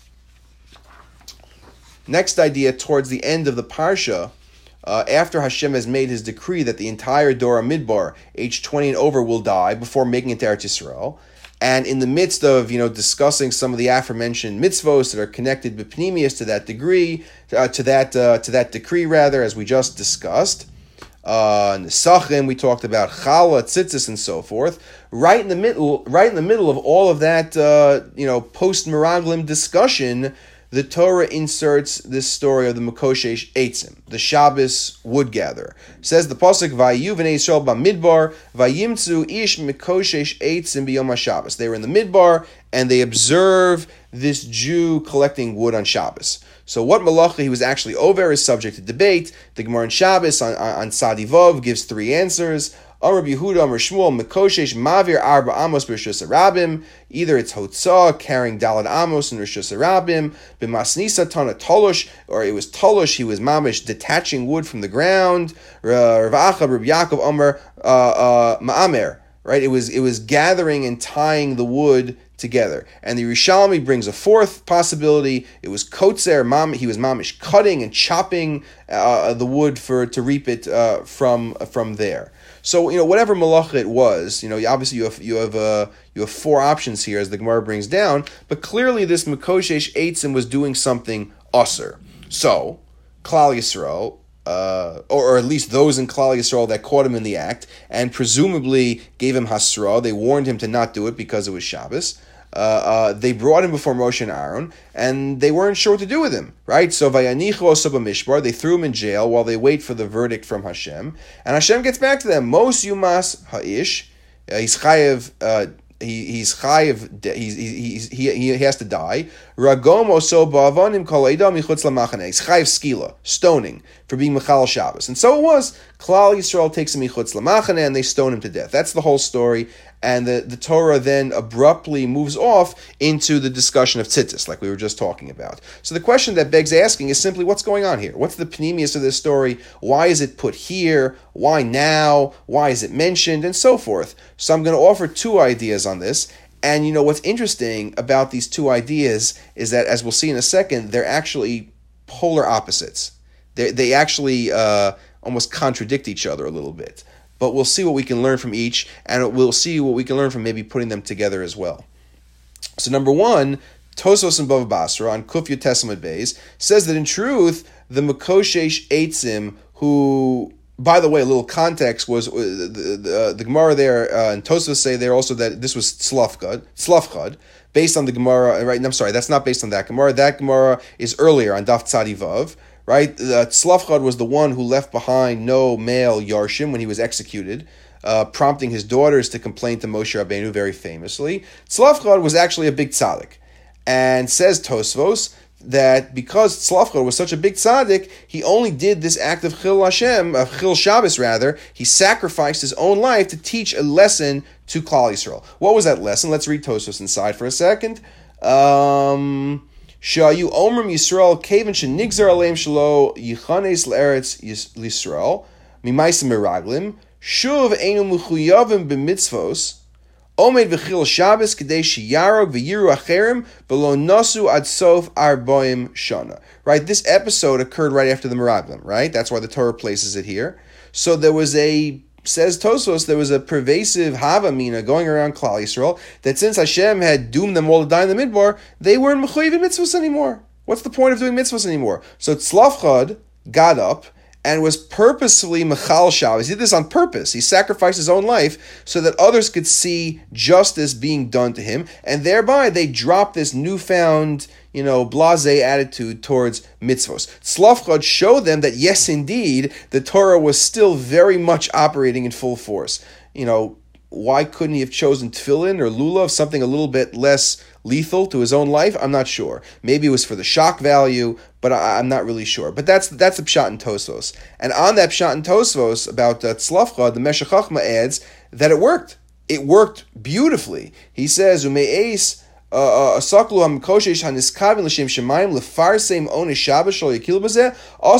Next idea, towards the end of the Parsha, uh, after Hashem has made His decree that the entire Dora Midbar, age twenty and over, will die before making it to Eretz Yisrael, and in the midst of, you know, discussing some of the aforementioned mitzvos that are connected b'pnimius to that degree, uh, to that uh, to that decree rather, as we just discussed, uh, Nesachim, we talked about Chala, Tzitzis, and so forth. Right in the middle, right in the middle of all of that, uh, you know, post Meraglim discussion, the Torah inserts this story of the Mekoshesh Eitzim, the Shabbos wood gatherer. Says the pasuk, "Vayu v'nei Yisrael b'midbar, vayimtzu ish Mekoshesh Eitzim b'yom HaShabbos." They were in the midbar and they observe this Jew collecting wood on Shabbos. So what malacha he was actually over is subject to debate. The Gemara in Shabbos on, on, on Sadi Vav gives three answers. Amar Yehuda, Amar Shmuel, Mekoshesh Mavir Arba Amos B'Rishus Harabim. Either it's Hotzah, carrying Dalad Amos and Rishus Harabim, B'Masnisa Tana Tolosh, or it was Tolosh, he was Mamish, detaching wood from the ground. Rav Acha, Rav Yaakov, Amar uh, uh, Ma'amer, right? It was it was gathering and tying the wood together. And the Yerushalmi brings a fourth possibility. It was Kotzer, Mam, he was Mamish, cutting and chopping uh, the wood for to reap it uh, from from there. So, you know, whatever malacha it was, you know, obviously you have you have uh, you have four options here as the Gemara brings down, but clearly this Mekoshesh Eitzim was doing something usher. So, Klal Yisrael, uh, or, or at least those in Klal Yisrael that caught him in the act and presumably gave him hasra, they warned him to not do it because it was Shabbos. Uh, uh, they brought him before Moshe and Aaron, and they weren't sure what to do with him, right? So vayanichu oso b'mishbar, they threw him in jail while they wait for the verdict from Hashem, and Hashem gets back to them. Mos yumas ha'ish, uh, he's chayev, uh, he he's chayev, he's he he he has to die. Ragom oso ba'avanim kol edam michutz lamachane, he's chayev skila, stoning for being mechal Shabbos, and so it was. Klal Yisrael takes him michutz lamachane, and they stone him to death. That's the whole story. and the, the Torah then abruptly moves off into the discussion of tzitzis, like we were just talking about. So the question that begs asking is simply, what's going on here? What's the panemius of this story? Why is it put here? Why now? Why is it mentioned? And so forth. So I'm going to offer two ideas on this. And you know what's interesting about these two ideas is that, as we'll see in a second, they're actually polar opposites. They they actually uh, almost contradict each other a little bit. But we'll see what we can learn from each, and we'll see what we can learn from maybe putting them together as well. So number one, Tosfos and Bava Basra on Kuf Yud Tes Amud Beis says that in truth, the Mekoshesh Eitzim, who, by the way, a little context was uh, the, the, uh, the Gemara there, uh, and Tosfos say there also that this was Tzlafchad, Tzlafchad, based on the Gemara, right? I'm sorry, that's not based on that Gemara. That Gemara is earlier on Daf Tzadi Vav. Right, uh, Tzlafchad was the one who left behind no male Yarshim when he was executed, uh, prompting his daughters to complain to Moshe Rabbeinu very famously. Tzlafchad was actually a big tzaddik, and says Tosfos that because Tzlafchad was such a big tzaddik, he only did this act of Chil Hashem, of Chil Shabbos rather. He sacrificed his own life to teach a lesson to Klal Yisrael. What was that lesson? Let's read Tosfos inside for a second. Um... Shayu Omrim Yisrael Kaven Shenigzar Aleim Shelo Yichanes Le'eretz Yisrael Mimaisa Meraglim Shuv Einu Mechuyavim B'mitzvos Omed V'chil Shabbos Kedei Sheyarog V'yiru Acherim V'lo Nasu Ad Sof Arboim Shana. Right, this episode occurred right after the Meraglim. Right, that's why the Torah places it here. So there was a Says Tosfos, there was a pervasive Havamina going around Klal Yisrael that since Hashem had doomed them all to die in the Midbar, they weren't mechuyev in mitzvahs anymore. What's the point of doing mitzvahs anymore? So Tzlafchad got up and was purposefully mechal Shabbos. He did this on purpose. He sacrificed his own life so that others could see justice being done to him, and thereby they dropped this newfound, you know, blasé attitude towards mitzvos. Tzlafchad showed them that yes, indeed, the Torah was still very much operating in full force. You know, why couldn't he have chosen tefillin or lulav, something a little bit less lethal to his own life? I'm not sure. Maybe it was for the shock value, but I, I'm not really sure. But that's that's the pshat in Tosfos. And on that pshat in Tosfos about uh, Tzlafchad, the Meshech Chochmah adds that it worked. It worked beautifully. He says, Ume'es Asaklu hamkoshesh haniskavin l'shem shemayim lefarseim onesh Shabbos shel yakil b'zeh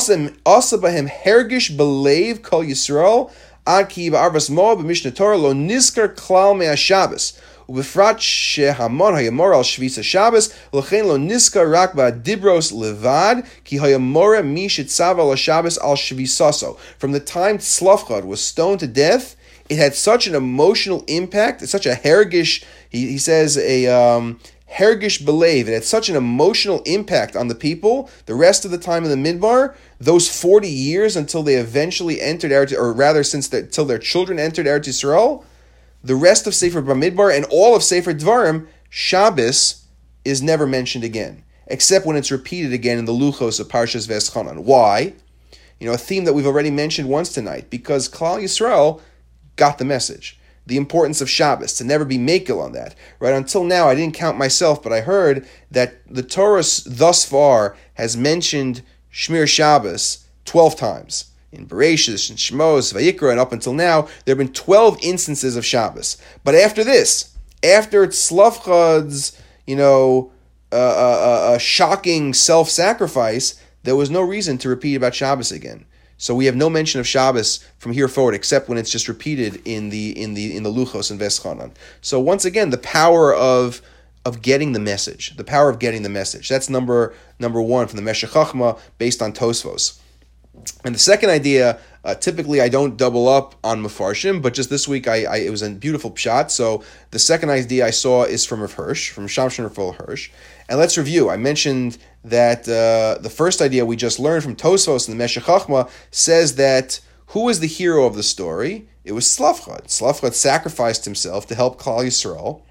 asa bahem hergish belev kol Yisrael ad ki ba'arvas mo'ah b'mishnah Torah lo nizkar klal me'ashabbos ובפרט שהמון הימור על שביס השבס, ולכן לא נזכר רק בדיברוס לבד, כי הימור מי שצווה על השבס על שביסוסו. From the time Tzlafchad was stoned to death, it had such an emotional impact, it's such a hergish, he, he says, a um, hergish belev, it had such an emotional impact on the people, the rest of the time in the Midbar, those forty years until they eventually entered Eretz, or rather, since the, until their children entered Eretz Yisrael, the rest of Sefer Bamidbar and all of Sefer Dvarim, Shabbos is never mentioned again, except when it's repeated again in the Luchos of Parshas Veschanan. Why? You know, a theme that we've already mentioned once tonight, because Klal Yisrael got the message, the importance of Shabbos, to never be makil on that. Right, until now, I didn't count myself, but I heard that the Torah thus far has mentioned Shmir Shabbos twelve times. In Bereshis and Shmos, Vayikra, and up until now, there have been twelve instances of Shabbos. But after this, after Tzlafchad's, you know, uh, uh, uh, shocking self-sacrifice, there was no reason to repeat about Shabbos again. So we have no mention of Shabbos from here forward, except when it's just repeated in the in the in the Luchos and Veschanan. So once again, the power of of getting the message, the power of getting the message. That's number number one from the Meshech Chochmah based on Tosfos. And the second idea, uh, typically I don't double up on Mefarshim, but just this week I, I it was a beautiful pshat. So the second idea I saw is from Rav Hirsch, from Shamshon Rav Hirsch. And let's review. I mentioned that uh, the first idea we just learned from Tosfos and the Meshech Chochmah says that who was the hero of the story? It was Tzlafchad. Tzlafchad sacrificed himself to help Klal Yisrael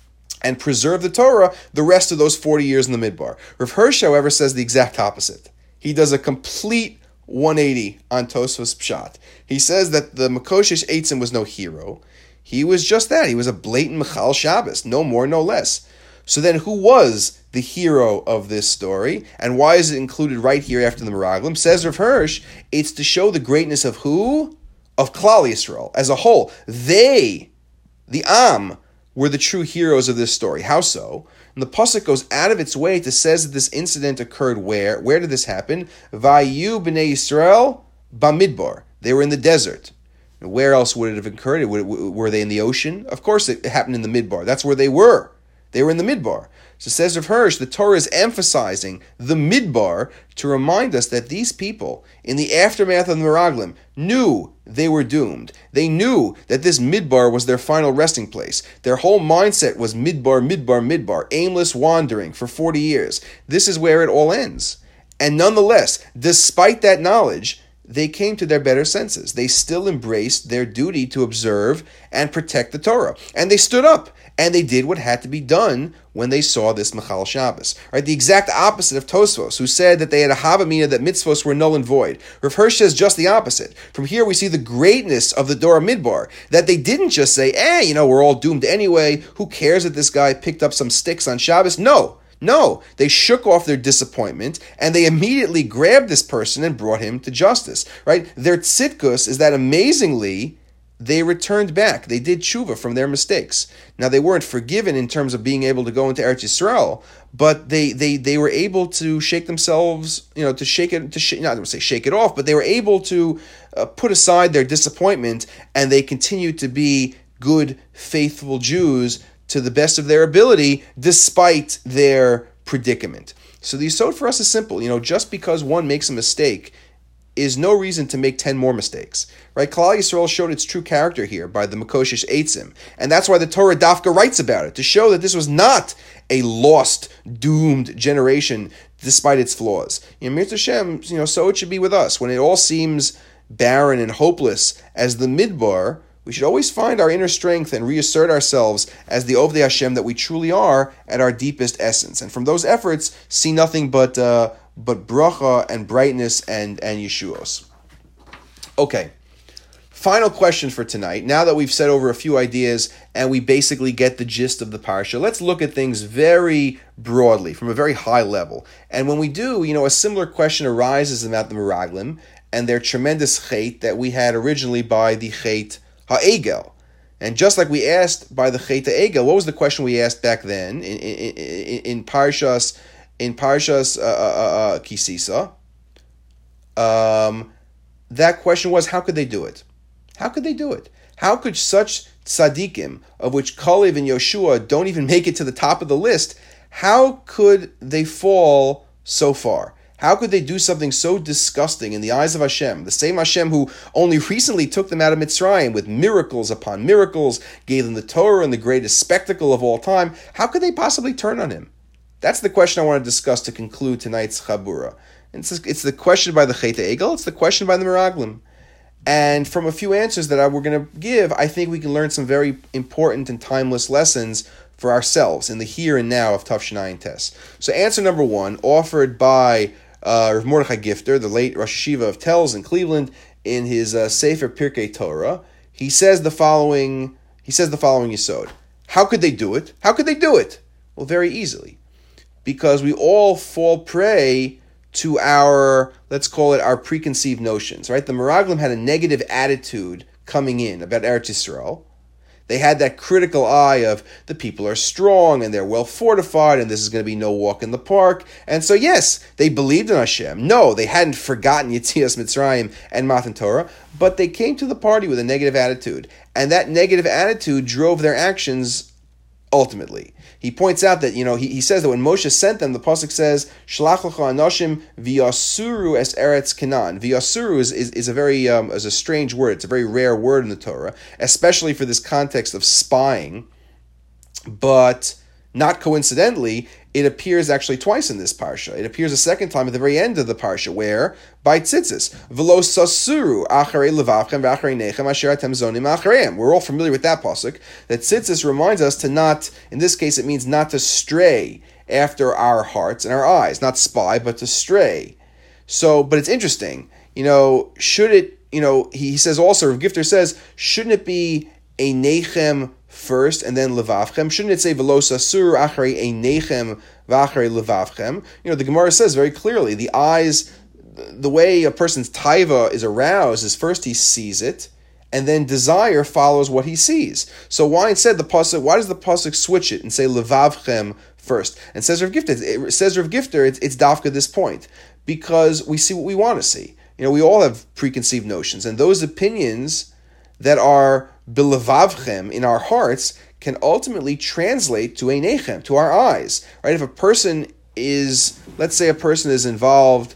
and preserve the Torah the rest of those forty years in the Midbar. Rav Hirsch, however, says the exact opposite. He does a complete one eighty on Tosfos Pshat. He says that the Mekoshesh Eitzim was no hero. He was just that. He was a blatant Mechal Shabbos, no more, no less. So then who was the hero of this story? And why is it included right here after the Meraglim? Says Rav Hirsch, it's to show the greatness of who? Of Klal Yisrael as a whole. They The Am were the true heroes of this story. How so? And the pasuk goes out of its way to says that this incident occurred where? Where did this happen? Vayu b'nei Yisrael bamidbar. They were in the desert. Where else would it have occurred? Were they in the ocean? Of course it happened in the midbar. That's where they were. They were in the midbar. So says Rav Hirsch, the Torah is emphasizing the midbar to remind us that these people, in the aftermath of the Meraglim, knew they were doomed. They knew that this midbar was their final resting place. Their whole mindset was midbar, midbar, midbar, aimless wandering for forty years. This is where it all ends. And nonetheless, despite that knowledge, they came to their better senses. They still embraced their duty to observe and protect the Torah. And they stood up, and they did what had to be done when they saw this Mechal Shabbos. Right? The exact opposite of Tosfos, who said that they had a Havamina that mitzvos were null and void. Rav Hirsch says just the opposite. From here we see the greatness of the Dora Midbar, that they didn't just say, eh, you know, we're all doomed anyway. Who cares that this guy picked up some sticks on Shabbos? No. No, they shook off their disappointment and they immediately grabbed this person and brought him to justice, right? Their tzitkus is that amazingly they returned back. They did tshuva from their mistakes. Now they weren't forgiven in terms of being able to go into Eretz Yisrael, but they they they were able to shake themselves, you know, to shake it, to sh- not to say shake it off, but they were able to uh, put aside their disappointment and they continued to be good, faithful Jews to the best of their ability, despite their predicament. So the yesod for us is simple. You know, just because one makes a mistake is no reason to make ten more mistakes. Right? Klal Yisrael showed its true character here by the Mekoshish Eitzim. And that's why the Torah Dafka writes about it, to show that this was not a lost, doomed generation, despite its flaws. You know, Mir Hashem, you know, so it should be with us. When it all seems barren and hopeless as the Midbar, we should always find our inner strength and reassert ourselves as the Ovdei Hashem that we truly are at our deepest essence. And from those efforts, see nothing but uh, but bracha and brightness and, and Yeshuos. Okay, final question for tonight. Now that we've said over a few ideas and we basically get the gist of the parsha, let's look at things very broadly, from a very high level. And when we do, you know, a similar question arises about the Meraglim and their tremendous chait that we had originally by the chait Ha'egel. And just like we asked by the Chet Ha'egel, what was the question we asked back then in in, in, in Parshas in Parshas uh, uh, uh, Kisisa? Um, that question was, how could they do it? How could they do it? How could such tzaddikim, of which Kalev and Yoshua don't even make it to the top of the list, how could they fall so far? How could they do something so disgusting in the eyes of Hashem? The same Hashem who only recently took them out of Mitzrayim with miracles upon miracles, gave them the Torah and the greatest spectacle of all time. How could they possibly turn on him? That's the question I want to discuss to conclude tonight's Chabura. It's, it's the question by the Chet Ha'egel, it's the question by the Meraglim. And from a few answers that I, we're going to give, I think we can learn some very important and timeless lessons for ourselves in the here and now of Tafshin Ayin Tes. So answer number one, offered by Uh, Rav Mordechai Gifter, the late Rosh Hashiva of Telz in Cleveland, in his uh, Sefer Pirkei Torah, he says the following. He says the following yesod. How could they do it? How could they do it? Well, very easily, because we all fall prey to our, let's call it our preconceived notions. Right? The Meraglim had a negative attitude coming in about Eretz Yisrael. They had that critical eye of the people are strong and they're well fortified and this is going to be no walk in the park. And so yes, they believed in Hashem. No, they hadn't forgotten Yetzias Mitzrayim and Matan Torah, but they came to the party with a negative attitude. And that negative attitude drove their actions ultimately. He points out that, you know, he, he says that when Moshe sent them, the pasuk says, Shlach lecha anoshim v'yasuru es eretz Canaan. V'yasuru is, is, is a very um, is a strange word. It's a very rare word in the Torah, especially for this context of spying. But not coincidentally, it appears actually twice in this parsha. It appears a second time at the very end of the parsha, where by tzitzis, v'lo sasuru acharei levavchem v'acharei nechem asher atem zonim achareim. We're all familiar with that pasuk. That tzitzis reminds us to not, in this case, it means not to stray after our hearts and our eyes, not spy, but to stray. So, but it's interesting. You know, should it? You know, he, he says also. Rav Gifter says, shouldn't it be a nechem first and then levavchem? Shouldn't it say v'lo sasur acharei einechem v'acharei levavchem? You know, the Gemara says very clearly, the eyes, the way a person's taiva is aroused is first he sees it, and then desire follows what he sees. So why instead the pasuk? Why does the pasuk switch it and say levavchem first? And says Rav Gifter, it says Rav Gifter, it's, it's dafka this point because we see what we want to see. You know, we all have preconceived notions, and those opinions that are belevavchem in our hearts can ultimately translate to einechem, to our eyes. Right? If a person is, let's say, a person is involved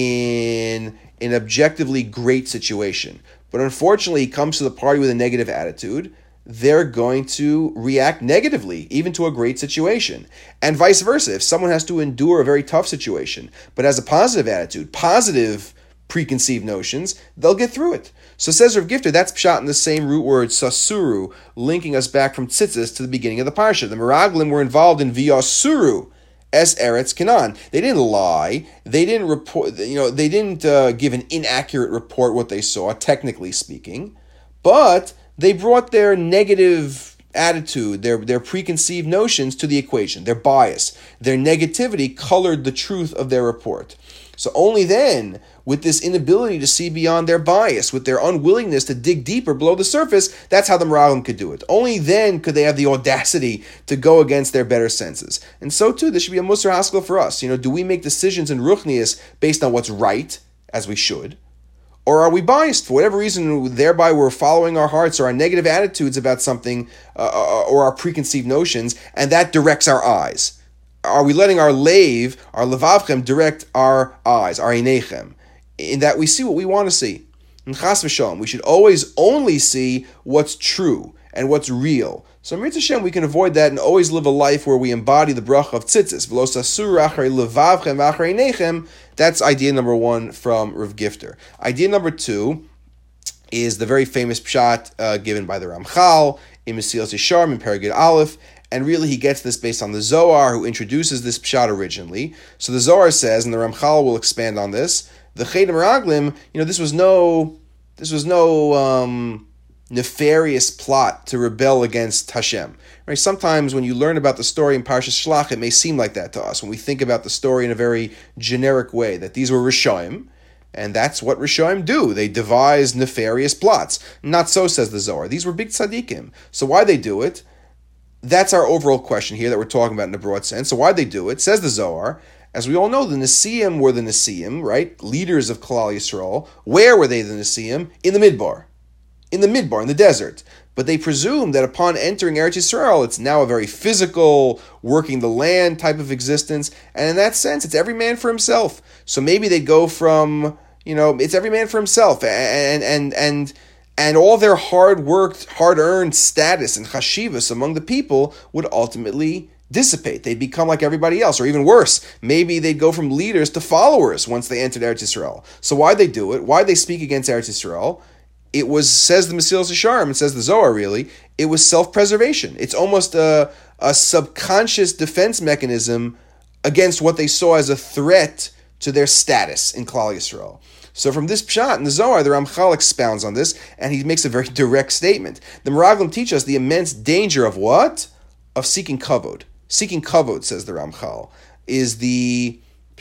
in an objectively great situation, but unfortunately he comes to the party with a negative attitude, they're going to react negatively, even to a great situation. And vice versa. If someone has to endure a very tough situation, but has a positive attitude, positive preconceived notions, they'll get through it. So says Rav Gifter, that's pshat in the same root word, sasuru, linking us back from tzitzis to the beginning of the parsha. The Meraglim were involved in v'yasuru, es Eretz Canaan. They didn't lie. They didn't report. You know, they didn't uh, give an inaccurate report what they saw, technically speaking, but they brought their negative attitude, their their preconceived notions to the equation. Their bias, their negativity colored the truth of their report. So only then, with this inability to see beyond their bias, with their unwillingness to dig deeper below the surface, that's how the Meraglim could do it. Only then could they have the audacity to go against their better senses. And so too, this should be a Musar Haskell for us. You know, do we make decisions in Ruchnius based on what's right, as we should? Or are we biased for whatever reason, thereby we're following our hearts or our negative attitudes about something, uh, or our preconceived notions, and that directs our eyes? Are we letting our lave, our levavchem, direct our eyes, our einechem, in that we see what we want to see? And chas v'shalom, we should always only see what's true and what's real. So Mir Hashem, we can avoid that and always live a life where we embody the bracha of tzitzis. V'lo sasur achrei levavchem v'achrei einechem. That's idea number one from Rav Gifter. Idea number two is the very famous pshat uh, given by the Ramchal in Mesilas Yesharim in Perigid Aleph. And really, he gets this based on the Zohar, who introduces this pshat originally. So the Zohar says, and the Ramchal will expand on this, the Chet Meraglim, you know, this was no, this was no um, nefarious plot to rebel against Hashem. Right? Sometimes when you learn about the story in Parshas Shlach, it may seem like that to us when we think about the story in a very generic way, that these were Rishoim, and that's what Rishoim do. They devise nefarious plots. Not so, says the Zohar. These were big tzaddikim. So why they do it? That's our overall question here that we're talking about in a broad sense. So why'd they do it? Says the Zohar, as we all know, the Nesiim were the Nesiim, right? Leaders of Klal Yisrael. Where were they the Nesiim? In the Midbar. In the Midbar, in the desert. But they presumed that upon entering Eretz Yisrael, it's now a very physical, working the land type of existence. And in that sense, it's every man for himself. So maybe they go from, you know, it's every man for himself. And, and, and, And all their hard-worked, hard-earned status and chashivas among the people would ultimately dissipate. They'd become like everybody else, or even worse. Maybe they'd go from leaders to followers once they entered Eretz Yisrael. So why'd they do it? Why'd they speak against Eretz Yisrael? It was, says the Mesilas Yesharim, it says the Zohar really, it was self-preservation. It's almost a, a subconscious defense mechanism against what they saw as a threat to their status in Klal Yisrael. So from this pshat in the Zohar, the Ramchal expounds on this, and he makes a very direct statement. The Meraglim teach us the immense danger of what? Of seeking kavod. Seeking kavod, says the Ramchal, is the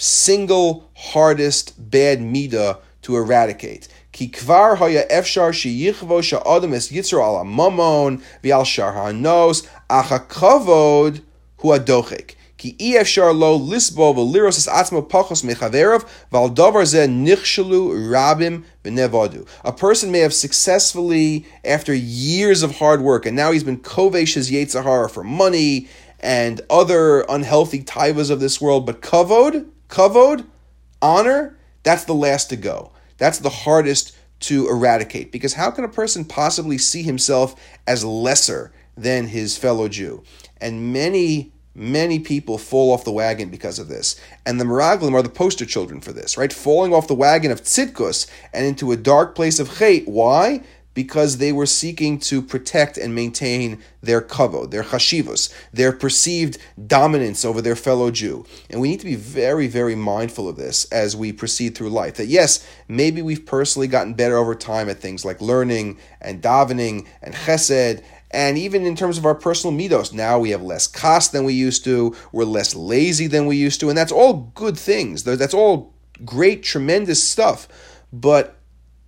single hardest bad midah to eradicate. Ki kvar haya efshar sheyichvo sha'adam es yitzro ala mamon v'al shar ha'nos acha kavod hu adochek. Ki efshar lo lisbo v'liros es atzmo pachos mechaverav v'al davar zeh nichshelu rabim v'nevadu. A person may have successfully, after years of hard work, and now he's been kovesh his yetzer hara for money and other unhealthy taivas of this world, but kavod, kavod, honor, that's the last to go. That's the hardest to eradicate, because how can a person possibly see himself as lesser than his fellow Jew? And many Many people fall off the wagon because of this. And the Meraglim are the poster children for this, right? Falling off the wagon of tzidkus and into a dark place of chait. Why? Because they were seeking to protect and maintain their kavod, their chashivos, their perceived dominance over their fellow Jew. And we need to be very, very mindful of this as we proceed through life. That yes, maybe we've personally gotten better over time at things like learning and davening and chesed, and even in terms of our personal midos, now we have less kas than we used to, we're less lazy than we used to, and that's all good things. That's all great, tremendous stuff. But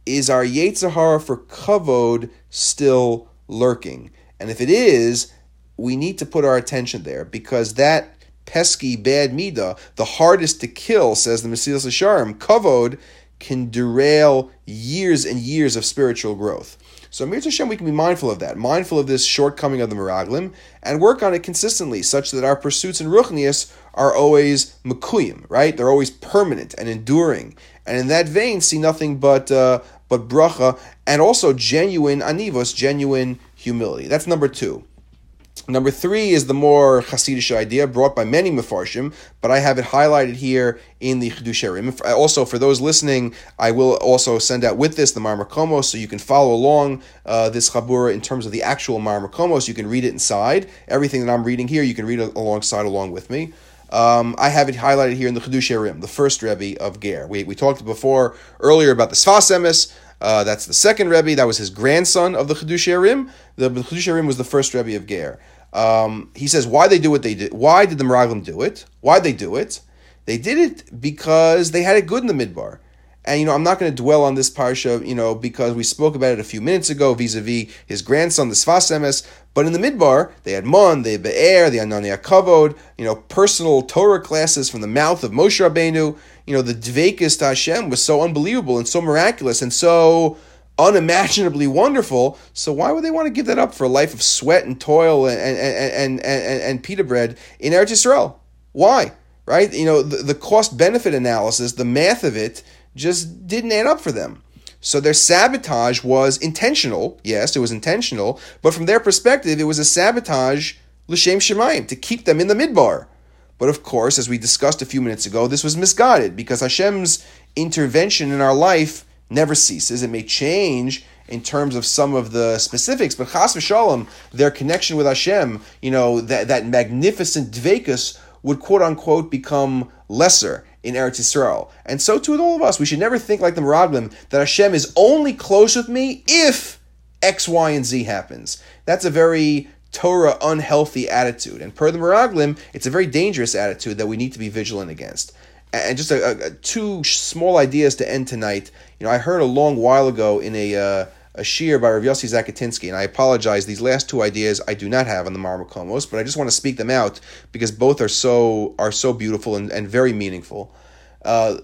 is our Yetzer Hara for kavod still lurking? And if it is, we need to put our attention there, because that pesky bad midah, the hardest to kill, says the Mesilas Yesharim, kavod, can derail years and years of spiritual growth. So Mir Hashem, we can be mindful of that, mindful of this shortcoming of the Meraglim, and work on it consistently, such that our pursuits in Ruchnius are always mekuyim, right? They're always permanent and enduring. And in that vein, see nothing but uh, but bracha, and also genuine anivos, genuine humility. That's number two. Number three is the more Hasidish idea brought by many Mefarshim, but I have it highlighted here in the Chiddushei HaRim. Also, for those listening, I will also send out with this the Mar Makomos, so you can follow along uh, this Chabura in terms of the actual Mar Makomos. You can read it inside. Everything that I'm reading here, you can read it alongside along with me. Um, I have it highlighted here in the Chiddushei HaRim, the first Rebbe of Ger. We we talked before earlier about the Sfas Emes. Uh, that's the second Rebbe. That was his grandson of the Chiddushei HaRim. The, the Chiddushei HaRim was the first Rebbe of Ger. Um, he says why they do what they did. Why did the Meraglim do it? Why they do it? They did it because they had it good in the Midbar. And, you know, I'm not going to dwell on this parsha, you know, because we spoke about it a few minutes ago vis-a-vis his grandson, the Sfas Emes. But in the Midbar, they had Mon, they had Be'er, they had Anania Kavod, you know, personal Torah classes from the mouth of Moshe Rabbeinu. You know, the Dveikus to Hashem was so unbelievable and so miraculous and so unimaginably wonderful. So why would they want to give that up for a life of sweat and toil and and and and, and, and pita bread in Eretz Yisrael? Why? Right? You know, the, the cost-benefit analysis, the math of it, just didn't add up for them. So their sabotage was intentional. Yes, it was intentional. But from their perspective, it was a sabotage l'shem shemayim, to keep them in the midbar. But of course, as we discussed a few minutes ago, this was misguided, because Hashem's intervention in our life never ceases. It may change in terms of some of the specifics, but chas v'shalom, their connection with Hashem, you know, that, that magnificent dveikus would quote-unquote become lesser in Eretz Yisrael. And so too with all of us. We should never think like the Meraglim, that Hashem is only close with me if X, Y, and Z happens. That's a very Torah unhealthy attitude. And per the Meraglim, it's a very dangerous attitude that we need to be vigilant against. And just a, a, two small ideas to end tonight. You know, I heard a long while ago in a uh, a shir by Rav Yossi Zakatinsky, and I apologize, these last two ideas I do not have on the Mar Makomos, but I just want to speak them out because both are so are so beautiful and, and very meaningful. Uh,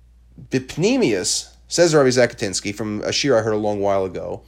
Bipnimius, says Rav Zakatinsky, from a shir I heard a long while ago,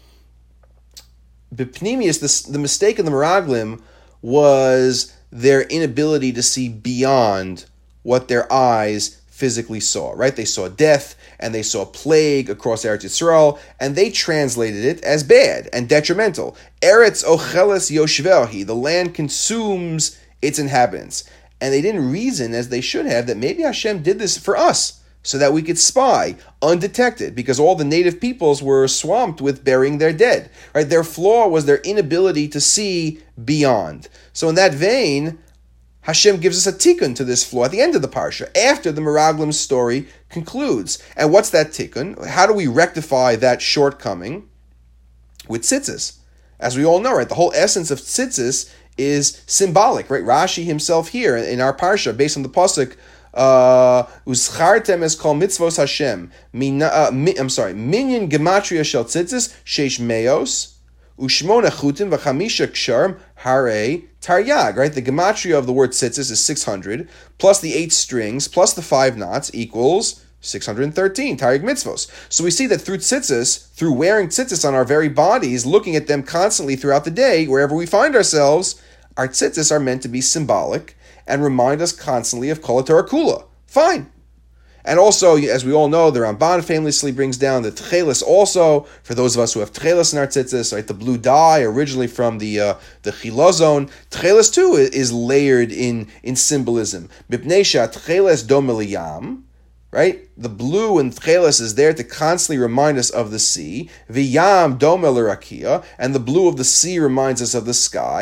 Bipnimius, the, the mistake of the Meraglim was their inability to see beyond what their eyes physically saw, right? They saw death and they saw plague across Eretz Yisrael, and they translated it as bad and detrimental. Eretz ocheles yoshvehi, the land consumes its inhabitants. And they didn't reason, as they should have, that maybe Hashem did this for us, so that we could spy undetected, because all the native peoples were swamped with burying their dead, right? Their flaw was their inability to see beyond. So in that vein, Hashem gives us a tikkun to this flaw at the end of the parsha, after the Meraglim story concludes. And what's that tikkun? How do we rectify that shortcoming? With tzitzis. As we all know, right, the whole essence of tzitzis is symbolic, right? Rashi himself here in our parsha, based on the pasuk, Uschartem es kol mitzvos Hashem. I'm sorry, minyan gematria shel tzitzis sheish meos. Ushmona chutim v'chamisha ksharm hare taryag, right? The gematria of the word tzitzis is six hundred, plus the eight strings, plus the five knots, equals six hundred thirteen, taryag mitzvos. So we see that through tzitzis, through wearing tzitzis on our very bodies, looking at them constantly throughout the day, wherever we find ourselves, our tzitzis are meant to be symbolic and remind us constantly of Kol HaTorah Kula. Fine. And also, as we all know, the Ramban famously brings down the tchelis also, for those of us who have tchelis in our tzitzis, right? The blue dye, originally from the uh, the chilazon. Tchelis too is layered in, in symbolism. Mipnei she'atchelis dome liyam, right? The blue in tchelis is there to constantly remind us of the sea. V'yam dome l'rakia, and the blue of the sea reminds us of the sky.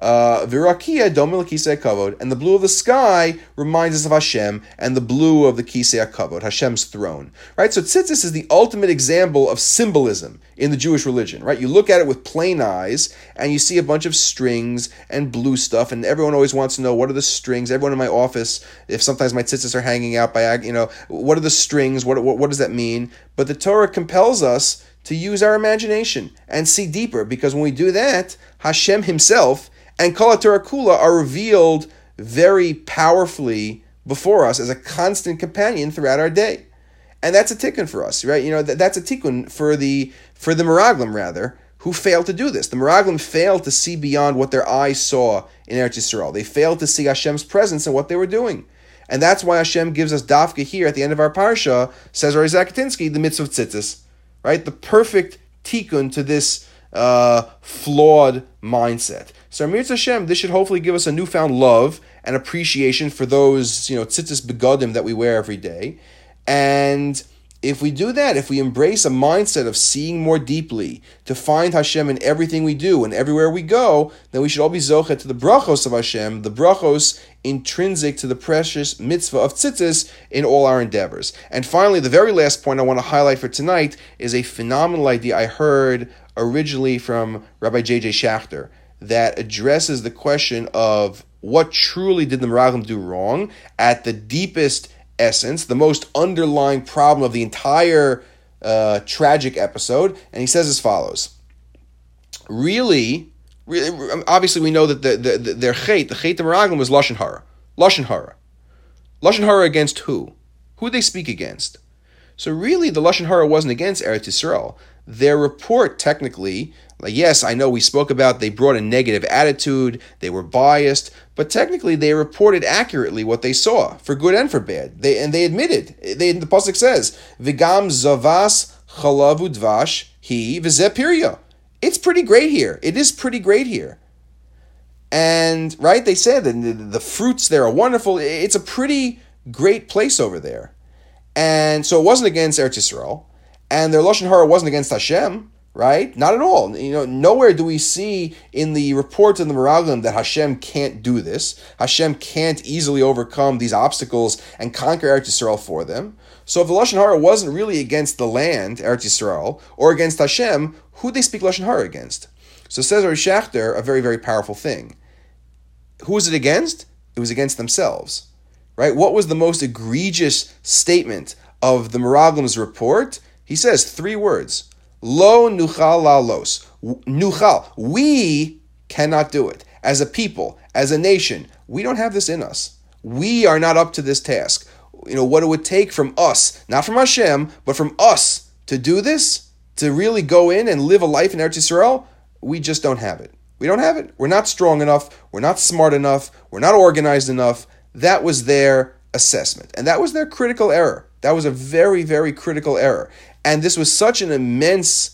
Uh, Virakia domil kisei kavod, and the blue of the sky reminds us of Hashem, and the blue of the kisei kavod, Hashem's throne. Right? So tzitzis is the ultimate example of symbolism in the Jewish religion. Right? You look at it with plain eyes, and you see a bunch of strings and blue stuff, and everyone always wants to know what are the strings. Everyone in my office, if sometimes my tzitzis are hanging out by, you know, what are the strings? What what, what does that mean? But the Torah compels us to use our imagination and see deeper, because when we do that, Hashem Himself and Kol HaTorah Kula are revealed very powerfully before us as a constant companion throughout our day. And that's a tikkun for us, right? You know, that, that's a tikkun for the for the Meraglim, rather, who failed to do this. The Meraglim failed to see beyond what their eyes saw in Eretz Yisrael. They failed to see Hashem's presence in what they were doing. And that's why Hashem gives us dafka here at the end of our parsha, says Rabbi Zakatinsky, the mitzvah of tzitzis, right? The perfect tikkun to this uh, flawed mindset. So Amir Hashem, this should hopefully give us a newfound love and appreciation for those, you know, tzitzis begodim that we wear every day. And if we do that, if we embrace a mindset of seeing more deeply, to find Hashem in everything we do and everywhere we go, then we should all be zochet to the brachos of Hashem, the brachos intrinsic to the precious mitzvah of tzitzis in all our endeavors. And finally, the very last point I want to highlight for tonight is a phenomenal idea I heard originally from Rabbi J J Schachter that addresses the question of what truly did the Meraglim do wrong at the deepest essence, the most underlying problem of the entire uh, tragic episode. And he says as follows. Really, really obviously we know that the, the, the, their chait, the chait of Meraglim was Lashon Hara. Lashon Hara. Lashon Hara against who? Who did they speak against? So really the Lashon Hara wasn't against Eretz Yisrael. Their report technically, like, yes, I know we spoke about they brought a negative attitude, they were biased, but technically they reported accurately what they saw, for good and for bad. They and they admitted. They, the pasuk says, "V'gam zavas chalavu dvash hi v'zeh pirya." It's pretty great here. It is pretty great here. And right, they said that the, the fruits there are wonderful. It's a pretty great place over there. And so it wasn't against Eretz Yisrael, and their Lashon Hara wasn't against Hashem. Right? Not at all. You know, nowhere do we see in the reports of the Meraglim that Hashem can't do this. Hashem can't easily overcome these obstacles and conquer Eretz Yisrael for them. So if the Lashon Hara wasn't really against the land, Eretz Yisrael, or against Hashem, who did they speak Lashon Hara against? So says Rabbi Schachter a very, very powerful thing. Who was it against? It was against themselves. Right? What was the most egregious statement of the Meraglim's report? He says three words. Lo nuchal lalos. Nuchal. We cannot do it. As a people, as a nation, we don't have this in us. We are not up to this task. You know, what it would take from us, not from Hashem, but from us to do this, to really go in and live a life in Eretz Yisrael, we just don't have it. We don't have it. We're not strong enough. We're not smart enough. We're not organized enough. That was their assessment. And that was their critical error. That was a very, very critical error. And this was such an immense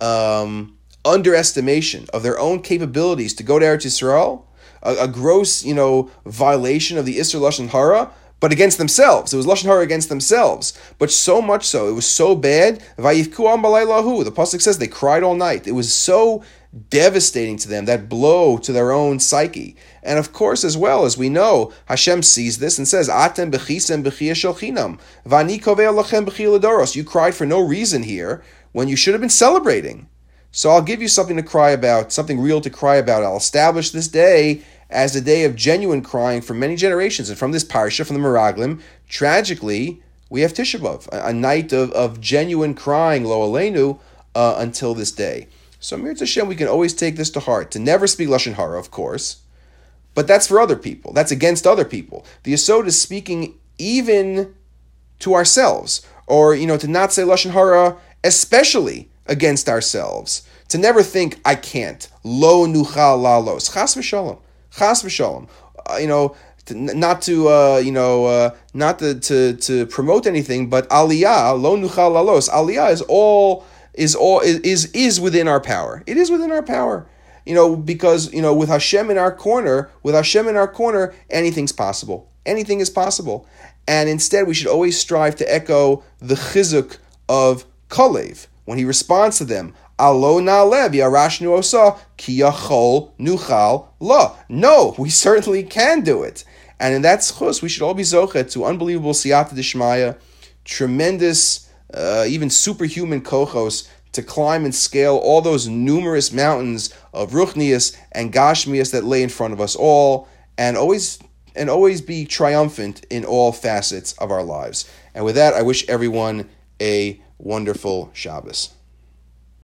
um, underestimation of their own capabilities to go to Eretz Yisrael, a, a gross, you know, violation of the Isser Lashon Hara, but against themselves. It was Lashon Hara against themselves. But so much so, it was so bad. Vayivku am balaylahu. The pasuk says they cried all night. It was so devastating to them, that blow to their own psyche. And of course, as well as we know, Hashem sees this and says, Atem bechisem bechia shel chinam, vani kovei lachem bechia ledoros. You cried for no reason here when you should have been celebrating. So I'll give you something to cry about, something real to cry about. I'll establish this day as a day of genuine crying for many generations. And from this parsha, from the Meraglim, tragically, we have Tisha B'Av, a, a night of, of genuine crying, lo aleinu, uh, until this day. So Mir Hashem, we can always take this to heart, to never speak Lashon Hara, of course, but that's for other people. That's against other people. The Yesod is speaking even to ourselves, or, you know, to not say Lashon Hara, especially against ourselves. To never think, I can't. Lo nuchal lalos. Chas v'shalom. Chas v'shalom. Uh, you know, to, not to, uh, you know, uh, not to, to, to promote anything, but aliyah, lo nuchal lalos. Aliyah is all... is all is is within our power. It is within our power. You know, because, you know, with Hashem in our corner, with Hashem in our corner, anything's possible. Anything is possible. And instead, we should always strive to echo the chizuk of Kalev when he responds to them. Alo na'aleh v'yarashnu osa ki yachol nuchal la. No, we certainly can do it. And in that schus, we should all be zochet to unbelievable siyata d'shmaya, tremendous, uh, even superhuman kochos, to climb and scale all those numerous mountains of ruchnius and gashmias that lay in front of us all, and always and always be triumphant in all facets of our lives. And with that, I wish everyone a wonderful Shabbos.